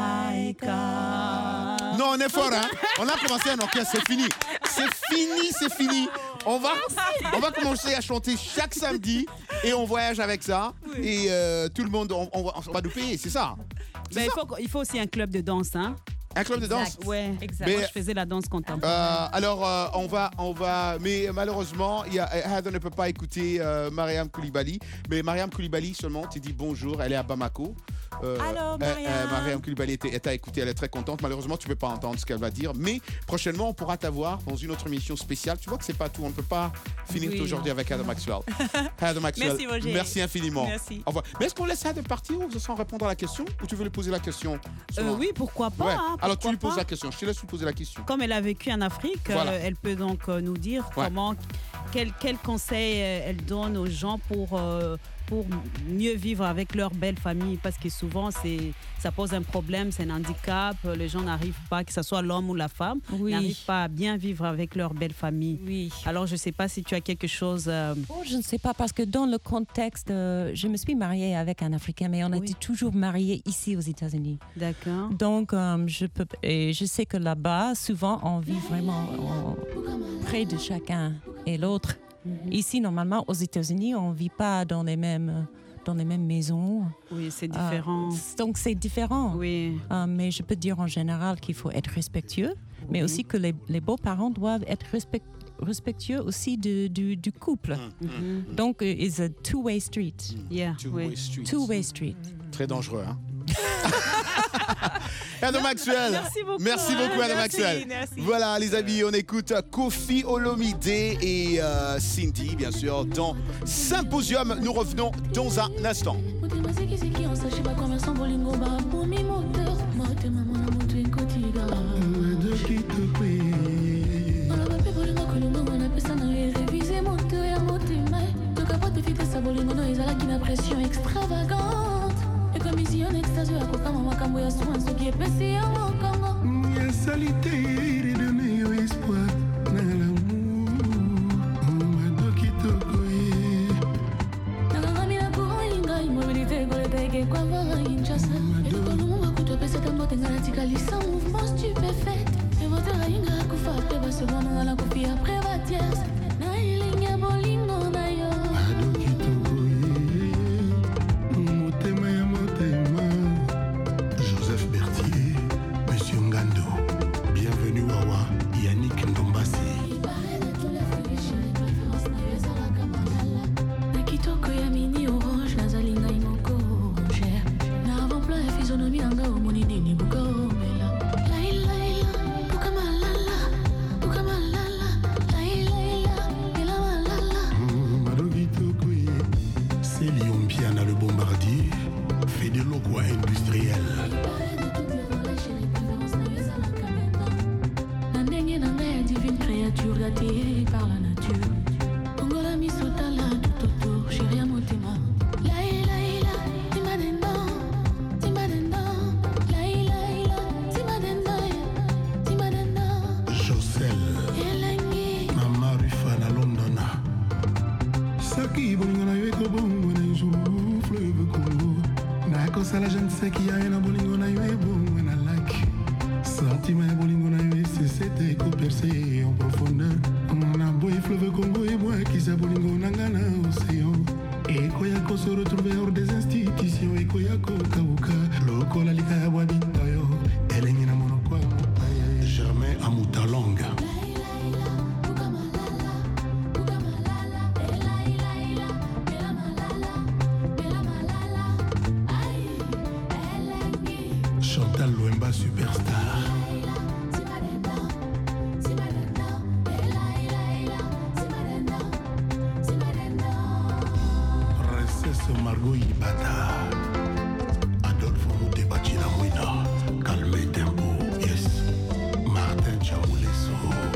malaika. Non, on est fort, hein. On a commencé un orchestre, c'est fini. C'est fini, c'est fini. On va, on va commencer à chanter chaque samedi et on voyage avec ça. Et euh, tout le monde, on, on va, on va nous payer, c'est ça. Ben, il, faut, il faut aussi un club de danse, hein. Un club de danse. Ouais, exact. Moi, Mais, je faisais la danse contemporaine. Euh, alors, euh, on va, on va, mais malheureusement, il y a, Heather ne peut pas écouter euh, Mariam Koulibaly. Mais Mariam Koulibaly seulement, tu dis bonjour, elle est à Bamako. Euh, Allô, Mariam. Mariam. Euh, Mariam Koulibaly est à écouter, elle est très contente. Malheureusement, tu ne peux pas entendre ce qu'elle va dire. Mais prochainement, on pourra t'avoir dans une autre émission spéciale. Tu vois que c'est pas tout, on ne peut pas finir Oui, aujourd'hui non. avec Heather Maxwell. Heather Maxwell, Merci, Roger. merci infiniment. Merci. Au revoir. Mais est-ce qu'on laisse Heather partir ou sans répondre à la question, ou tu veux lui poser la question Euh, seulement? oui, pourquoi pas. Ouais. hein, Alors tu pourquoi lui poses pas. la question. Je te laisse lui poser la question. Comme elle a vécu en Afrique, Voilà. euh, elle peut donc euh, nous dire Ouais. comment, quel, quel conseil euh, elle donne aux gens pour, euh, pour mieux vivre avec leur belle famille. Parce que souvent, c'est, ça pose un problème, c'est un handicap. Les gens n'arrivent pas, que ce soit l'homme ou la femme, Oui. n'arrivent pas à bien vivre avec leur belle famille. Oui. Alors, je ne sais pas si tu as quelque chose... euh, Oh, je ne sais pas, parce que dans le contexte, euh, je me suis mariée avec un Africain, mais on Oui. était toujours mariés ici aux États-Unis. D'accord. Donc, euh, je, peux, et je sais que là-bas, souvent, on vit vraiment en- près de chacun et l'autre. Mhm. Ici, normalement, aux États-Unis, on ne vit pas dans les mêmes, dans les mêmes maisons. Oui, c'est différent. Euh, donc, c'est différent. Oui. Euh, mais je peux dire en général qu'il faut être respectueux, mais Oui. aussi que les, les beaux-parents doivent être respect- respectueux aussi de- du, du couple. Mhm. Donc, euh, it's a two-way street. Yeah, Two-way oui. street. Two-way street. Très dangereux, hein. Heather Maxwell. Merci beaucoup, Merci hein. beaucoup, Heather Merci, Maxwell. merci. Voilà, les amis, on écoute Kofi Olomide et euh, Cindy, bien sûr, dans Symposium. Nous revenons dans un instant. Extravagante et comme ici en extase à koka mama kambo ya soin so qui est passé à mon Congo ya salité redonner yo espoir na l'amour madoki tokoye nanga mina kuinga immobilité golete ke kwa va inchasa et ko lumba kuto pesa tambo tengala tikalisa mouvement stupéfaite et votre inga kufa pe ba seconde na la kufi après va tierce na ilinga bolingo na yo madoki tokoye motema ya motema Joseph Berthier Monsieur Ngando bienvenue Wawa Yannick Ndombasi na kitoko ya mini orange nazali ngai moko cher na avant-plan ya physionomie nanga omoni nini bukaomela lailaila bukamalala bukamalala lailaila elamalala madoki tokoye c'est Lyombia na le bombardier fait de l'eau industriel na ndenge na ngai ya divine créature gâtée par la nature ongola misotala tout autour chérie, mon tema. Laï, laï, la, timadendo, timadendo. Laï, laï, la, timadendo, timadendo. Josel Mama Rufa na London. Saki bolingo na yo ekobongo na jour fleuve Congo. nakosala je ne sais qui a na bolingo na yo ebongo na lac. Sentiment ya bolingo na yo esesete ekoperce en profondeur. Na boy fleuve Congo et moi qui sa bolingo nanga na océan. Ekoya ko se retrouver hors des institutions. Ekoya ko kauka lokola lika ya bwabita yo. Elengi na monoko ya mopaye. Jamais à Moutalonga. Chantal Louemba superstar. Princesse Margot Ibata. Adolphe Moutebati la Mouina. Calme tempo, yes. Martin Chamoulesso.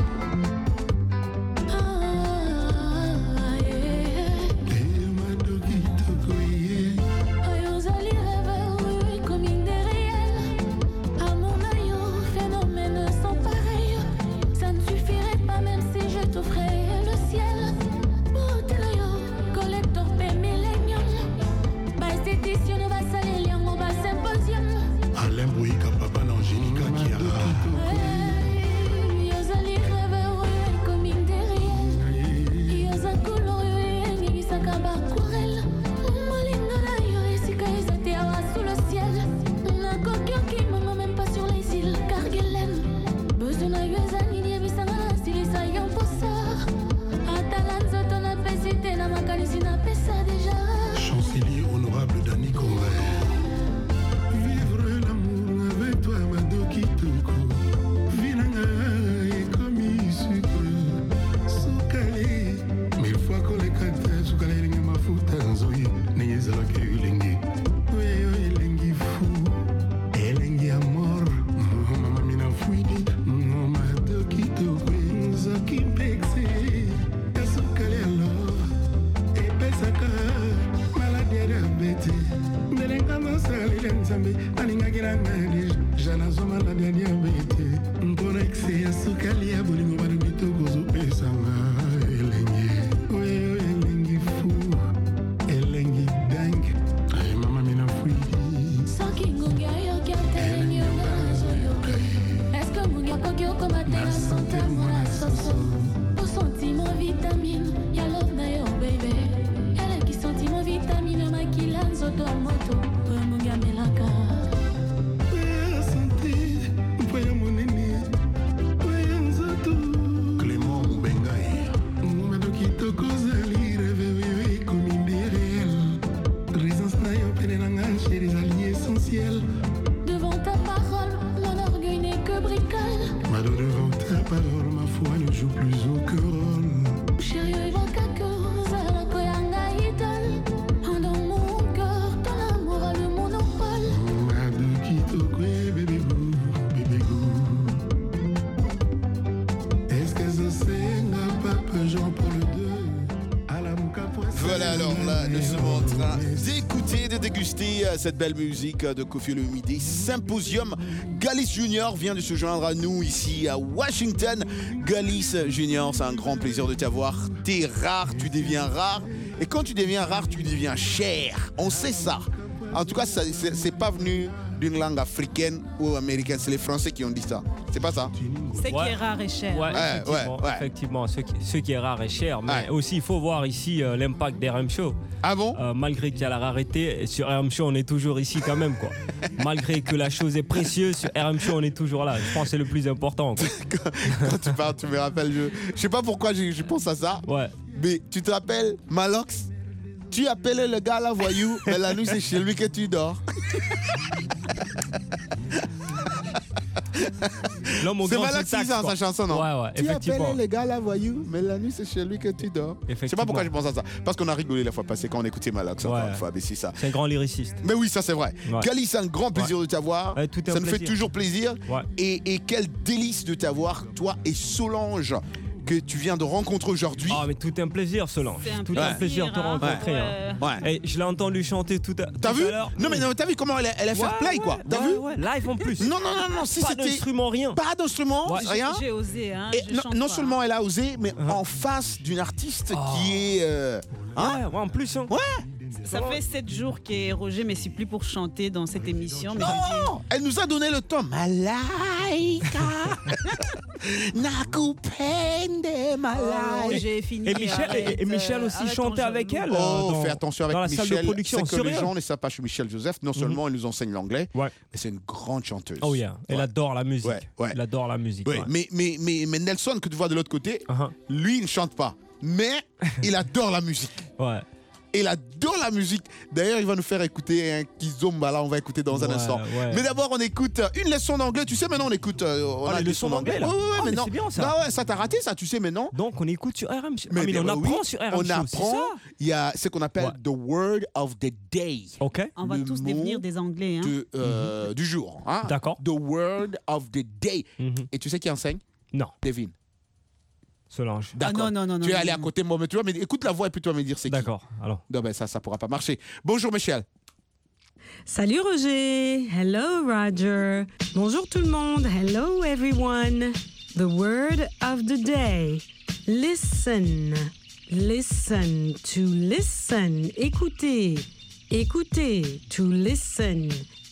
Chancelier honorable Dani Convert. Vivre l'amour avec toi, Mado Kitoko. Vinanga et commis sucre. Soukale. Mille fois qu'on les cante, soukale lengi mafuta nzoye. Nenye zalake ulengi. Oye oye lengi fou. Elengi amor. Mama mina fuidi. Mado Kitoko. Nzoki pexe. Soukale alors. Pesaka maladie diabete ndelenga masali lenzambe alinga kirangani jana zo maladie diabete mpona exe ya sukali ya bolingo bana bitoko zo pesanga elengi oye elengi fou elengi dingue ay mama mina fuidi Soki ngungia yo kiantelengi yo nazo yo. Est-ce que mungia kokyo komate la santé mona soso. Au sentiment vitamine ya love na yo baby. Vitamine makila nzoto ya moto munga melaka santé mpoya monene mpoya nzoto Clément Mbengai Mado Kitoko zali rêve comme réel présence na yo pene na nga chérie alliés essentiels. Devant ta parole mon orgueil n'est que bricole. Mado devant ta parole ma foi ne joue plus aucun rôle. Chérie évoque à cause la koyanga idole. Voilà, alors là, nous sommes en train d'écouter, de déguster cette belle musique de Koffi Olomide. Symposium. Galice Junior vient de se joindre à nous ici à Washington. Galice Junior, c'est un grand plaisir de t'avoir. T'es rare, tu deviens rare. Et quand tu deviens rare, tu deviens cher. On sait ça. En tout cas, ça, c'est, c'est pas venu d'une langue africaine ou américaine. C'est les Français qui ont dit ça. C'est pas ça? Ce qui ouais. est rare et cher. Ouais, ouais, effectivement. Ouais, ouais. effectivement ce, qui, ce qui est rare et cher. Mais ouais. aussi, il faut voir ici euh, l'impact d'R M Show. Ah bon? euh, Malgré qu'il y a la rareté, sur R M Show, on est toujours ici quand même, quoi. Malgré que la chose est précieuse, sur R M Show, on est toujours là. Je pense que c'est le plus important. quand, quand tu parles, tu me rappelles. Je, je sais pas pourquoi je, je pense à ça. Ouais. Mais tu te rappelles, Malox? Tu appelles le gars là voyou, mais la nuit c'est chez lui que tu dors. C'est Malox qui dit dans sa chanson, non? Ouais, ouais, tu appelles le gars là voyou, mais la nuit c'est chez lui que tu dors. Je sais pas pourquoi je pense à ça. Parce qu'on a rigolé la fois passée quand on écoutait Malox. Ouais. Encore une fois, mais c'est ça. C'est un grand lyriciste. Mais oui, ça c'est vrai. Ouais. Galice, c'est un grand plaisir ouais. de t'avoir. Ouais, tout est ça un nous plaisir. fait toujours plaisir. Ouais. Et, et quel délice de t'avoir, toi et Solange. que tu viens de rencontrer aujourd'hui. Ah, mais tout est un plaisir, Solange. C'est un tout plaisir, est un plaisir de te hein. rencontrer. Ouais. hein. Et je l'ai entendu chanter tout à, T'as tout vu à l'heure. Non mais non, t'as vu comment elle est, elle est fair Ouais, play quoi. ouais, T'as ouais, vu ouais. Live en plus. Non non non non, si Pas c'était d'instrument, rien. pas d'instrument, Ouais. rien. J'ai osé, hein. Et je non, chante non pas. seulement elle a osé, mais Uh-huh. en face d'une artiste Oh. qui est euh, hein Ouais, ouais, en plus. Hein. Ouais. Ça fait sept jours que Roger me suit plus pour chanter dans cette émission. Mais Non, elle nous a donné le temps. Malaika, nakupende malaika. j'ai fini. Et Michel, et, et arrête, Michel euh, aussi arrête chantait ton avec jaloux. elle. Oh, euh, dans, fais attention avec dans la Michel. salle de production. C'est que les Sérieux. gens ne savent pas chez Michel Joseph. Non seulement elle nous enseigne l'anglais, Ouais. mais c'est une grande chanteuse. Oh yeah, elle Ouais. adore la musique. Ouais, ouais. Elle adore la musique. Ouais, ouais. mais, mais, mais, mais Nelson, que tu vois de l'autre côté, Uh-huh. lui, il ne chante pas. Mais il adore la musique. Ouais. Il adore la musique. D'ailleurs, il va nous faire écouter un Kizomba. Là, on va écouter dans un Ouais, instant. ouais. Mais d'abord, on écoute une leçon d'anglais. Tu sais, maintenant, on écoute. euh, on Ah, a les une leçons d'anglais, là. Ouais, ouais, Ah, mais mais non. c'est bien, ça. Non, ouais, ça t'a raté, ça, tu sais, maintenant. Donc on écoute sur R M C. Mais, ah, mais mais on bah apprend oui, sur R M on C. c'est apprend. ça. Il y a ce qu'on appelle Ouais. the word of the day. Ok. On va Le tous mot devenir des Anglais. Hein. De, euh, Du jour. Hein? D'accord. The word of the day. Mhm. Et tu sais qui enseigne? Non, Devine. Solange. D'accord. Ah non, non, non, Tu es non, allé non, à non. côté de moi, mais tu vois, mais écoute la voix et puis tu vas me dire c'est qui. D'accord. Alors. Non, ben ça, ça pourra pas marcher. Bonjour, Michel. Salut Roger. Hello Roger. Bonjour tout le monde. Hello everyone. The word of the day. Listen. Listen. To listen. Écoutez. Écoutez. To listen.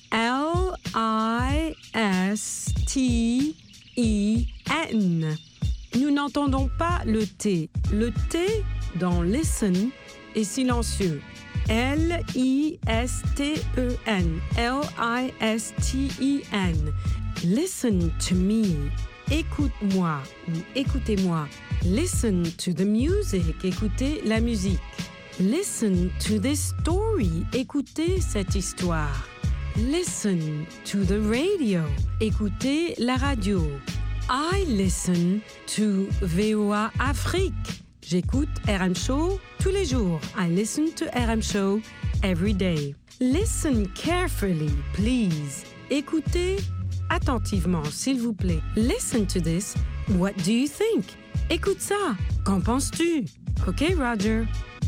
L I S T E N. Nous n'entendons pas le T. Le T dans listen est silencieux. L I S T E N. L I S T E N. Listen to me. Écoute-moi ou écoutez-moi. Listen to the music. Écoutez la musique. Listen to this story. Écoutez cette histoire. Listen to the radio. Écoutez la radio. I listen to V O A Afrique. J'écoute R M Show tous les jours. I listen to R M Show every day. Listen carefully, please. Écoutez attentivement, s'il vous plaît. Listen to this. What do you think? Écoute ça. Qu'en penses-tu? OK, Roger.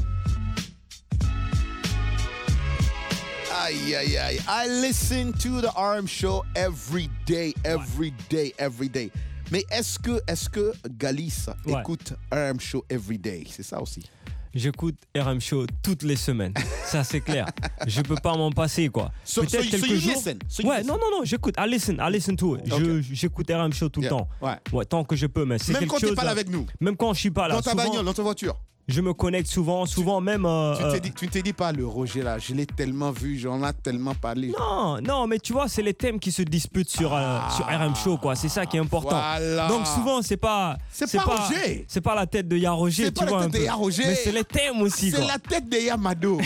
Aïe, aïe, aïe. I listen to the R M Show every day, every day, every day. Mais est-ce que, est-ce que Galice Ouais. écoute R M Show every day? C'est ça aussi. J'écoute R M Show toutes les semaines. Ça, c'est clair. Je peux pas m'en passer, quoi. So- Peut-être so- so quelques you jours. listen. So you ouais, listen. non, non, non, j'écoute. I listen, I listen to it. Je- J'écoute R M Show tout Yeah. le temps. Ouais. tant que je peux. Mais c'est Même quelque quand t'es chose, pas là euh, avec nous. Même quand je suis pas là. Dans ta souvent, bagnole, dans ta voiture. Je me connecte souvent, souvent même. euh, Tu euh, t'es dit, tu t'es dit pas, le Roger là, je l'ai tellement vu, j'en ai tellement parlé. Non, non, mais tu vois, c'est les thèmes qui se disputent sur, euh, sur R M Show, quoi. C'est ça qui est important. Voilà. Donc souvent, c'est pas. C'est pas Roger. C'est pas la tête de Ya Roger, C'est tu pas la vois. tête un de peu. Ya Roger. Mais c'est les thèmes aussi, C'est quoi. la tête de Yamado.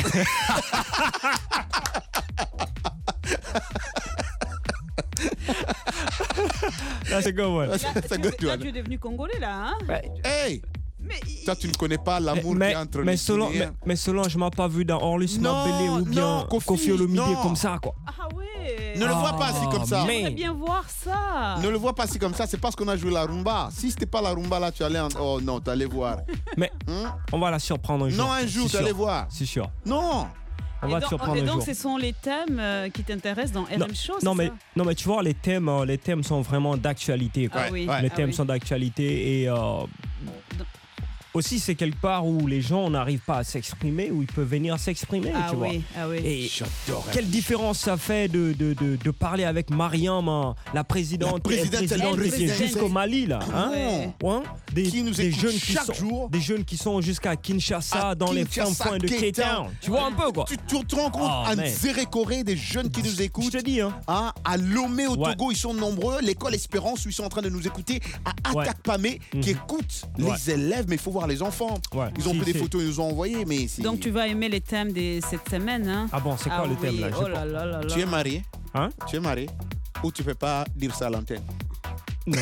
Là, c'est comme, ouais. Là, Ça tu, goûte, là, toi. tu es devenu congolais, là. Hein? Hey! Toi, tu ne connais pas l'amour mais, qui est entre mais les Solange, mais, Guinéens. mais Solange m'a pas vu dans Orlus Non, Mabélé ou bien non, Kofi, Kofi Olomide non. comme ça, quoi. Ah ouais. Ne le vois pas assis comme ça. J'aimerais bien voir ça. Ne le vois pas assis comme ça, c'est parce qu'on a joué la rumba. Si c'était pas la rumba là, tu allais en... Oh non, tu allais voir. Mais Hein? on va la surprendre un jour. Non, un jour, c'est tu allais sûr. voir. C'est sûr. Non. On et va donc, te surprendre et un donc jour. ce sont les thèmes euh, qui t'intéressent dans R M Show, c'est non, mais, ça? non, mais tu vois, les thèmes, euh, les thèmes sont vraiment d'actualité, quoi. Ah oui, Les ah thèmes oui. sont d'actualité et euh, aussi c'est quelque part où les gens n'arrivent pas à s'exprimer, où ils peuvent venir s'exprimer, Ah tu vois. oui, ah oui. Et J'adore. quelle différence ça fait de, de, de, de parler avec Mariam, hein, la présidente, La présidente, elle est c'est la présidente qui est présidente. jusqu'au Mali, là. Hein? Ouais. Ouais. Des, Qui nous des écoute jeunes qui chaque sont, jour. Des jeunes qui sont jusqu'à Kinshasa, À dans les Kinshasa, fins points de Cape Cape Town. Town. Tu vois un peu, quoi. Tu, tu te rends compte, Oh, à man. Nzérékoré, des jeunes qui nous écoutent. Je te dis, hein. Hein, à Lomé au Ouais. Togo, ils sont nombreux. L'école Espérance, où ils sont en train de nous écouter. À Ouais. Atakpamé, qui Mhm. écoutent Ouais. les élèves, mais il faut voir les enfants. Ouais. Ils ont Si, pris des si. photos, ils nous ont envoyé, mais c'est... Donc tu vas aimer les thèmes de cette semaine, hein? Ah bon, c'est quoi Ah le thème, oui, là? Je Oh sais là pas. là là là. Tu es marié? Hein? Tu es marié? Ou tu peux pas dire ça à l'antenne? Non.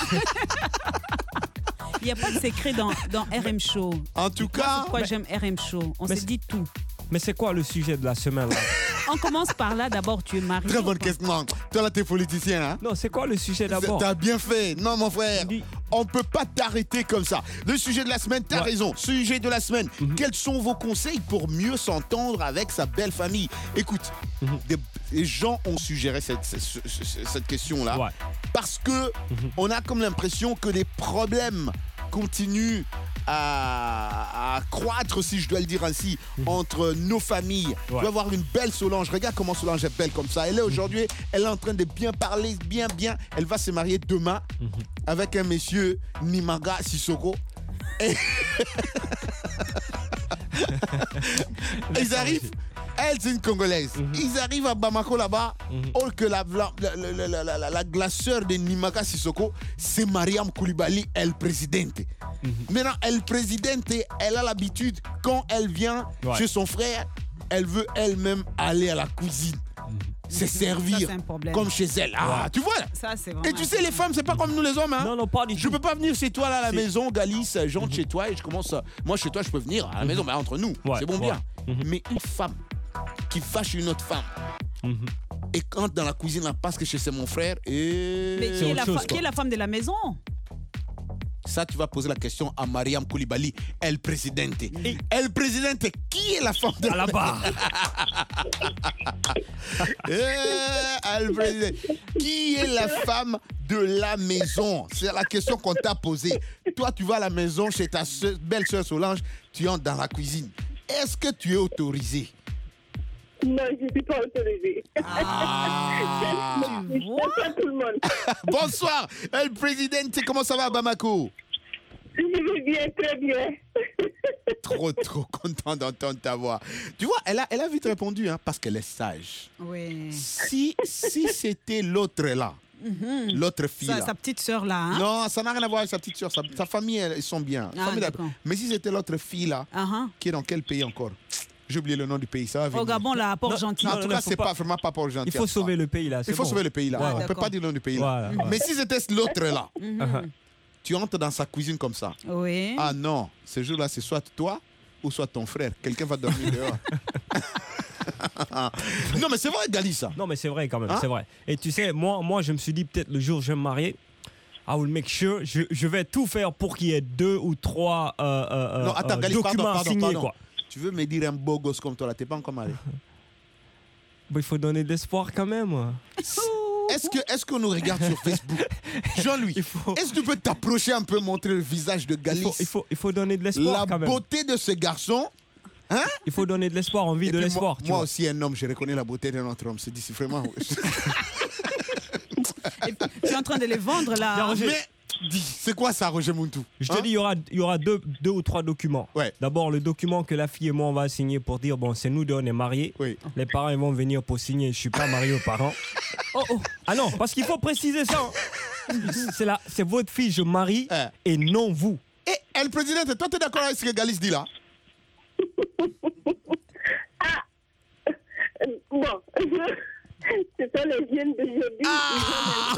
Il n'y a pas de secret dans, dans R M Show. En tout Moi, cas... pourquoi j'aime R M Show? On mais s'est c'est- dit tout. Mais c'est quoi le sujet de la semaine, là? On commence par là. D'abord, tu es marié. Très ou bonne pas? question. Toi là, t'es politicien, hein? Non, c'est quoi le sujet d'abord? T'as bien fait. Non, mon frère. Dis- On ne peut pas t'arrêter comme ça. Le sujet de la semaine, tu as Ouais. raison. Sujet de la semaine. Mm-hmm. Quels sont vos conseils pour mieux s'entendre avec sa belle famille? Écoute, mm-hmm. des, les gens ont suggéré cette, cette, cette, cette question-là ouais. parce que mm-hmm. on a comme l'impression que les problèmes continuent à, à croître, si je dois le dire ainsi, mmh. entre nos familles. Ouais. Tu vas avoir une belle Solange. Regarde comment Solange est belle comme ça. Elle est aujourd'hui, elle est en train de bien parler, bien, bien. Elle va se marier demain mmh. avec un monsieur Nimaga Sissoko. Et ils arrivent. Elle, c'est une Congolaise. Mm-hmm. Ils arrivent à Bamako là-bas. Mm-hmm. Or que la, la, la, la, la, la, la glaceur de Nimaka Sissoko, c'est Mariam Koulibaly, elle présidente. Mm-hmm. Maintenant, elle présidente, elle a l'habitude, quand elle vient ouais. chez son frère, elle veut elle-même aller à la cuisine. C'est servir ça, c'est comme chez elle. Ah, ouais. tu vois ça, c'est Et tu sais, les femmes, c'est pas comme nous les hommes. Hein. Non, non, pas du je tout. peux pas venir chez toi là à la c'est... maison, Galice, j'entre mm-hmm. chez toi et je commence. À... Moi, chez toi, je peux venir à la maison, mais entre nous, ouais, c'est bon ouais. bien. Mm-hmm. Mais une femme qui va chez une autre femme mm-hmm. et quand dans la cuisine, là, parce que chez c'est mon frère et. Mais qui est, la chose, fa... qui est la femme de la maison? Ça, tu vas poser la question à Mariam Koulibaly, elle présidente. Et... Elle présidente, qui est la femme de à la barre? Elle présidente. Qui est la femme de la maison? C'est la question qu'on t'a posée. Toi, tu vas à la maison chez ta soeur, belle-sœur Solange, tu entres dans la cuisine. Est-ce que tu es autorisé? Non, je ne suis pas autorisée. Ah, je ne pas tout le monde. Bonsoir, elle présidente, comment ça va à Bamako? Je vais bien, très bien. Trop, trop content d'entendre ta voix. Tu vois, elle a, elle a vite répondu, hein, parce qu'elle est sage. Oui. Si, si c'était l'autre là, mm-hmm. l'autre fille sa, là. Sa petite sœur là. Hein? Non, ça n'a rien à voir avec sa petite sœur. Sa, sa famille, elle, ils sont bien. Ah, mais si c'était l'autre fille là, uh-huh. qui est dans quel pays encore? J'ai oublié le nom du pays, ça va venir. Au Gabon, là, à Port-Gentil. En tout cas, c'est pas, pas vraiment pas Port-Gentil. Il faut sauver le pays, là. Il faut bon. sauver le pays, là. Ouais, on ne peut pas dire le nom du pays, là. Voilà, mais ouais. si c'était l'autre, là, mm-hmm. tu entres dans sa cuisine comme ça. Oui. Ah non, ce jour-là, c'est soit toi ou soit ton frère. Quelqu'un va dormir dehors. Non, mais c'est vrai, Gali, ça. Non, mais c'est vrai quand même, hein? C'est vrai. Et tu sais, moi, moi, je me suis dit, peut-être le jour où je vais me marier, I will make sure, je, je vais tout faire pour qu'il y ait deux ou trois euh, euh, non, attends, euh, Gali, documents pardon, pardon, signés, pardon. quoi. Tu veux me dire un beau gosse comme toi, là, t'es pas encore marié? Bon, il faut donner de l'espoir quand même. Est-ce, que, est-ce qu'on nous regarde sur Facebook? Jean-Louis, faut... est-ce que tu peux t'approcher un peu, montrer le visage de Galice? Il faut, il faut, il faut donner de l'espoir La quand même. La beauté de ce garçon. Hein? Il faut donner de l'espoir, on vit Et de l'espoir. Moi, moi aussi, un homme, je reconnais la beauté d'un autre homme. C'est dit, c'est vraiment... Tu es en train de les vendre là. Mais... C'est quoi ça, Roger Muntu? Je te hein? dis, il y aura, il y aura deux, deux ou trois documents. Ouais. D'abord, le document que la fille et moi, on va signer pour dire, bon, c'est nous deux, on est mariés. Oui. Les parents, ils vont venir pour signer. Je ne suis pas marié aux parents. Oh, oh. Ah non, parce qu'il faut préciser ça. C'est, la, c'est votre fille, je marie, euh. et non vous. Et elle, présidente, toi, tu es d'accord avec ce que Galice dit là? Ah, bon, ce sont les jeunes d'aujourd'hui. Ah.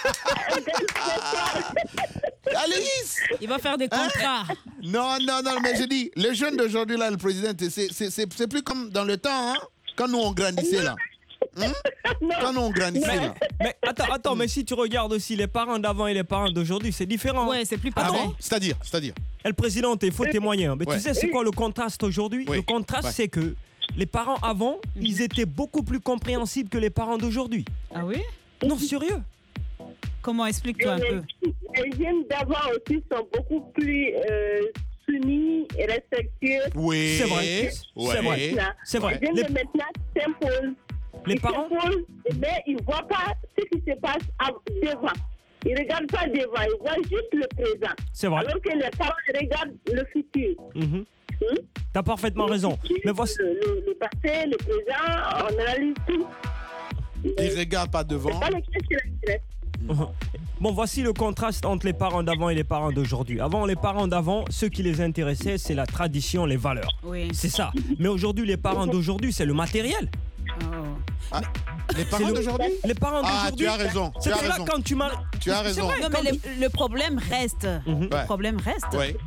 Alice, il va faire des contrats. Hein? Non, non, non, mais je dis, les jeunes d'aujourd'hui, là, le président, c'est, c'est, c'est, c'est plus comme dans le temps, hein, quand nous on grandissait là. Hein? Quand nous on grandissait là. Mais attends, attends, mais si tu regardes aussi les parents d'avant et les parents d'aujourd'hui, c'est différent. Ouais, c'est plus pareil. Ah bon? C'est-à-dire, c'est-à-dire. Elle présidente, il faut témoigner. Mais ouais. Tu sais, c'est quoi le contraste aujourd'hui? Oui. Le contraste, ouais. c'est que les parents avant, ils étaient beaucoup plus compréhensibles que les parents d'aujourd'hui. Ah oui? Non, sérieux. Comment? Explique-toi un peu. Les jeunes d'avant aussi sont beaucoup plus euh, soumis et respectueux. Oui, c'est vrai. Ouais. C'est vrai. C'est vrai. Les jeunes les... de maintenant s'imposent. Les ils parents s'imposent, mais ils ne voient pas ce qui se passe devant. Ils ne regardent pas devant, ils voient juste le présent. C'est vrai. Alors que les parents regardent le futur. Mm-hmm. Mmh. T'as parfaitement raison. Mais voici... le, le, le passé, le présent, on analyse tout. Ils ne regardent pas devant. C'est pas les questions qui l'intéressent. Mmh. Bon, voici le contraste entre les parents d'avant et les parents d'aujourd'hui. Avant, les parents d'avant, ce qui les intéressait, c'est la tradition, les valeurs. Oui. C'est ça. Mais aujourd'hui, les parents d'aujourd'hui, c'est le matériel. Oh. Ah, les parents le... d'aujourd'hui? Les parents ah, d'aujourd'hui. tu as raison. C'est tu as là raison. quand tu m'as. Tu as raison. Non, mais le, le problème reste. Mmh. Le problème reste. Ouais.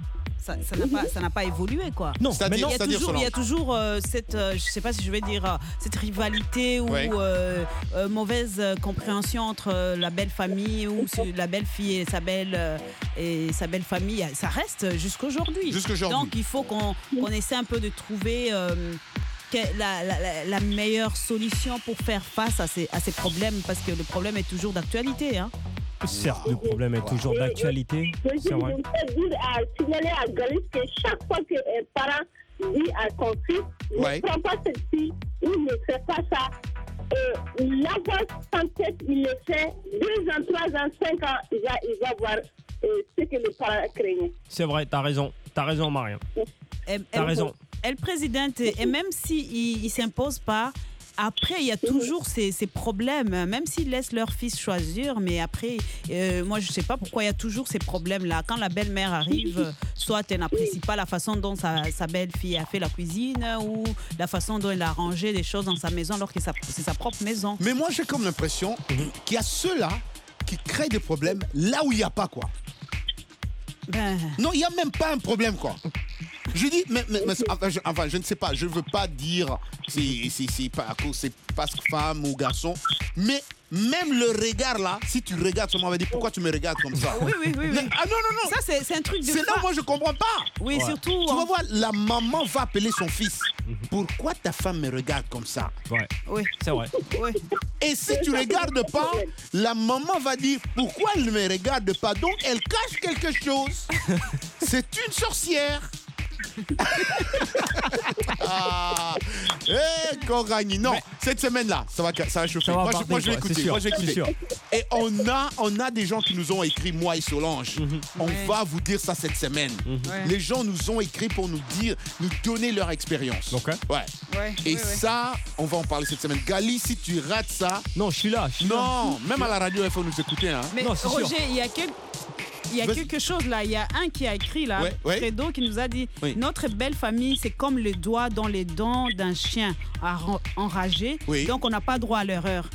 ça, ça n'a pas, ça n'a pas évolué, quoi. Non, mais non, il y a toujours, il y a toujours euh, cette, euh, je sais pas si je vais dire, euh, cette rivalité ou Ouais. euh, euh, mauvaise euh, compréhension entre euh, la belle famille ou ce- la belle fille et sa belle euh, et sa belle famille. Ça reste jusqu'aujourd'hui. Jusqu'aujourd'hui. Donc il faut qu'on qu'on essaie un peu de trouver euh, que- la, la- la- la meilleure solution pour faire face à ces, à ces problèmes, parce que le problème est toujours d'actualité. Hein. Certes, le problème est toujours d'actualité. Je C'est vrai. voudrais dire à signaler à Galis que chaque fois qu'un parent dit à son fils, Ouais. ne prends pas cette fille ou ne fais pas ça, euh, l'avoir en tête, il le fait, deux ans, trois ans, cinq ans, il va, il va voir euh, ce que le parent craignait. C'est vrai, t'as raison. T'as raison, Marion. Elle, T'as elle- raison. Elle présidente, et même s'il si ne s'impose pas, après, il y a toujours ces, ces problèmes, même s'ils laissent leur fils choisir, mais après, euh, moi, je ne sais pas pourquoi il y a toujours ces problèmes-là. Quand la belle-mère arrive, soit elle n'apprécie pas la façon dont sa, sa belle-fille a fait la cuisine ou la façon dont elle a rangé les choses dans sa maison alors que sa- c'est sa propre maison. Mais moi, j'ai comme l'impression qu'il y a ceux-là qui créent des problèmes là où il n'y a pas, quoi. Ben, Non, il n'y a même pas un problème, quoi. Je dis, mais, mais- mais- enfin, je, enfin, je ne sais pas, je ne veux pas dire si si- si pas à cause c'est parce que femme ou garçon, mais même le regard là, si tu regardes, ça m'avait dit pourquoi tu me regardes comme ça. oui, oui, oui. Mais- oui. ah non, non, non. Ça, c'est c'est un truc de C'est là, fa- moi, je comprends pas. Oui, surtout. Tu vas en- voir, la maman va appeler son fils. Pourquoi ta femme me regarde comme ça? Ouais, Oui, c'est vrai. oui. Et si tu regardes pas, la maman va dire pourquoi elle ne me regarde pas. Donc elle cache quelque chose. C'est une sorcière. ah, eh, Korani. Non, cette semaine-là, ça va, ça va chauffer. Ça va moi, je, partir, moi, je vais quoi, c'est écouter. sûr, Moi, je vais c'est écouter. sûr. Et on a, on a des gens qui nous ont écrit, moi et Solange. On Ouais. va vous dire ça cette semaine. Ouais. Les gens nous ont écrit pour nous dire, nous donner leur expérience. Ok. Ouais. Ouais, Et ouais, ouais. ça, on va en parler cette semaine. Gali, si tu rates ça, Non, je suis là. je suis là. non, même à la radio, il faut nous écouter. Hein. Mais Non, c'est sûr. Roger, il y a, quel- il y a Vas-y. quelque chose là. Il y a un qui a écrit là, Ouais, ouais. Fredo, qui nous a dit Oui. notre belle famille, c'est comme le doigt dans les dents d'un chien enra- enragé. Oui. Donc on n'a pas droit à l'erreur.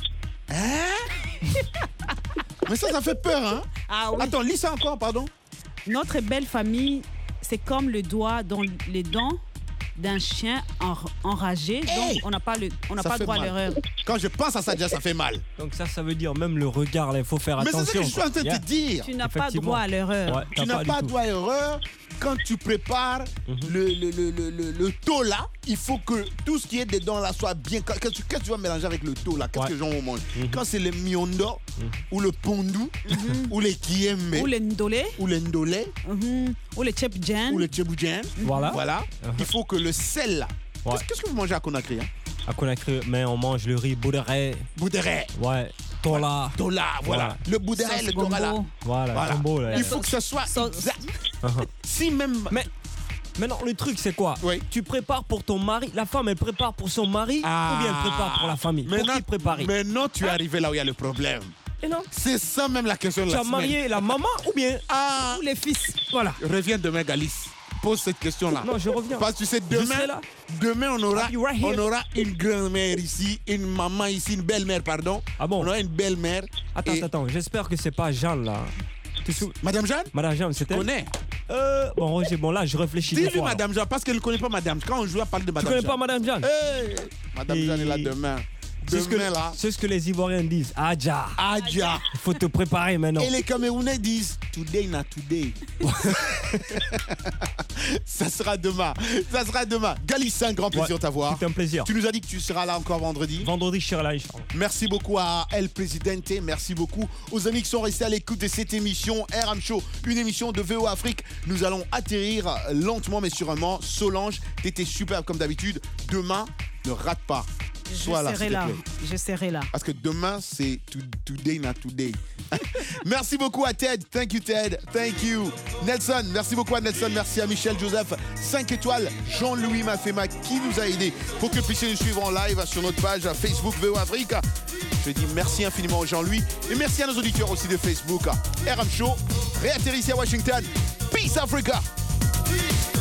Mais ça, ça fait peur, hein. Ah oui. Attends, lis ça encore, pardon. Notre belle famille, c'est comme le doigt dans les dents d'un chien en- enragé. Hey. Donc on n'a pas le, on n'a Ça pas fait droit à mal. l'erreur. Quand je pense à ça, déjà, ça fait mal. Donc ça, ça veut dire même le regard, là, il faut faire Mais c'est attention. ça que je suis en train de Yeah. te dire. Tu n'as pas Effectivement. droit à l'erreur. Ouais, Tu t'as n'as du pas tout. droit à erreur. Quand tu prépares le, le, le, le, le, le taux là, il faut que tout ce qui est dedans là soit bien. Qu'est-ce que tu, qu'est-ce que tu vas mélanger avec le taux là? Qu'est-ce Ouais. que les gens vont manger? Quand c'est le miondo, ou le pondu, ou les kiembe, Ou les ndolé, ou les ndolé, mhm, ou les chepjan. ou le tcheboudjen, Voilà. voilà. Uh-huh. Il faut que le sel là. Ouais. Qu'est-ce, qu'est-ce que vous mangez à Conakry? Hein? À Conakry, mais on mange le riz boudéré. Boudéré. Ouais. Tola. Tola, voilà. Voilà. Le boudéré, Sauce le tola là. gombo. Voilà, Voilà. combo, là. Il faut que ce soit Sauce- exact. Uh-huh. Si même. Mais maintenant, le truc, c'est quoi? Oui. Tu prépares pour ton mari. La femme, elle prépare pour son mari Ah. ou bien elle prépare pour la famille? Pour Maintenant, qui préparer? maintenant, tu es arrivé là où il y a le problème. Et non. C'est ça même la question de Tu la as semaine. marié la maman ou bien Ah, Ou les fils. Voilà. reviens demain, Galis. Pose cette question-là. Non, je reviens. Parce que tu sais, Je demain, serai là. demain on, aura, I'll be right on here. aura une grand-mère ici, une maman ici, une belle-mère, pardon. Ah bon? On aura une belle-mère. Attends, Et- attends, j'espère que c'est pas Jeanne là. Tu te sou- Madame Jeanne, Madame Jeanne, c'était. tu connais. Euh, bon, Roger, bon là, je réfléchis deux Dis-lui fois. Madame Jeanne, parce qu'elle ne connaît pas Madame. Quand on joue à parler de Tu Madame connais Jeanne. pas Madame Jeanne? Hey, Madame Et- Jeanne est là demain. C'est ce, que, Demain là. c'est ce que les Ivoiriens disent. Adja. Adja. Il faut te préparer maintenant. Et les Camerounais disent Today na today. Ça sera demain. Ça sera demain. Galis, c'est un grand plaisir Ouais, de t'avoir. c'est un plaisir. Tu nous as dit que tu seras là encore vendredi. Vendredi, je serai là, Inch'Allah. Merci beaucoup à El Presidente. Merci beaucoup aux amis qui sont restés à l'écoute de cette émission R M Show, une émission de V O Afrique. Nous allons atterrir lentement mais sûrement. Solange, t'étais superbe comme d'habitude. Demain, ne rate pas. Je Sois là, serai s'il te là. plaît. Je serai là. Parce que demain, c'est to- today, not today. Merci beaucoup à Ted. Thank you, Ted. Thank you. Nelson, merci beaucoup à Nelson. Merci à Michel Joseph. cinq étoiles. Jean-Louis Mafema qui nous a aidés pour que vous puissiez nous suivre en live sur notre page Facebook V O Afrique. Je dis merci infiniment à Jean-Louis. Et merci à nos auditeurs aussi de Facebook. R M Show, réatterri ici à Washington. Peace Africa.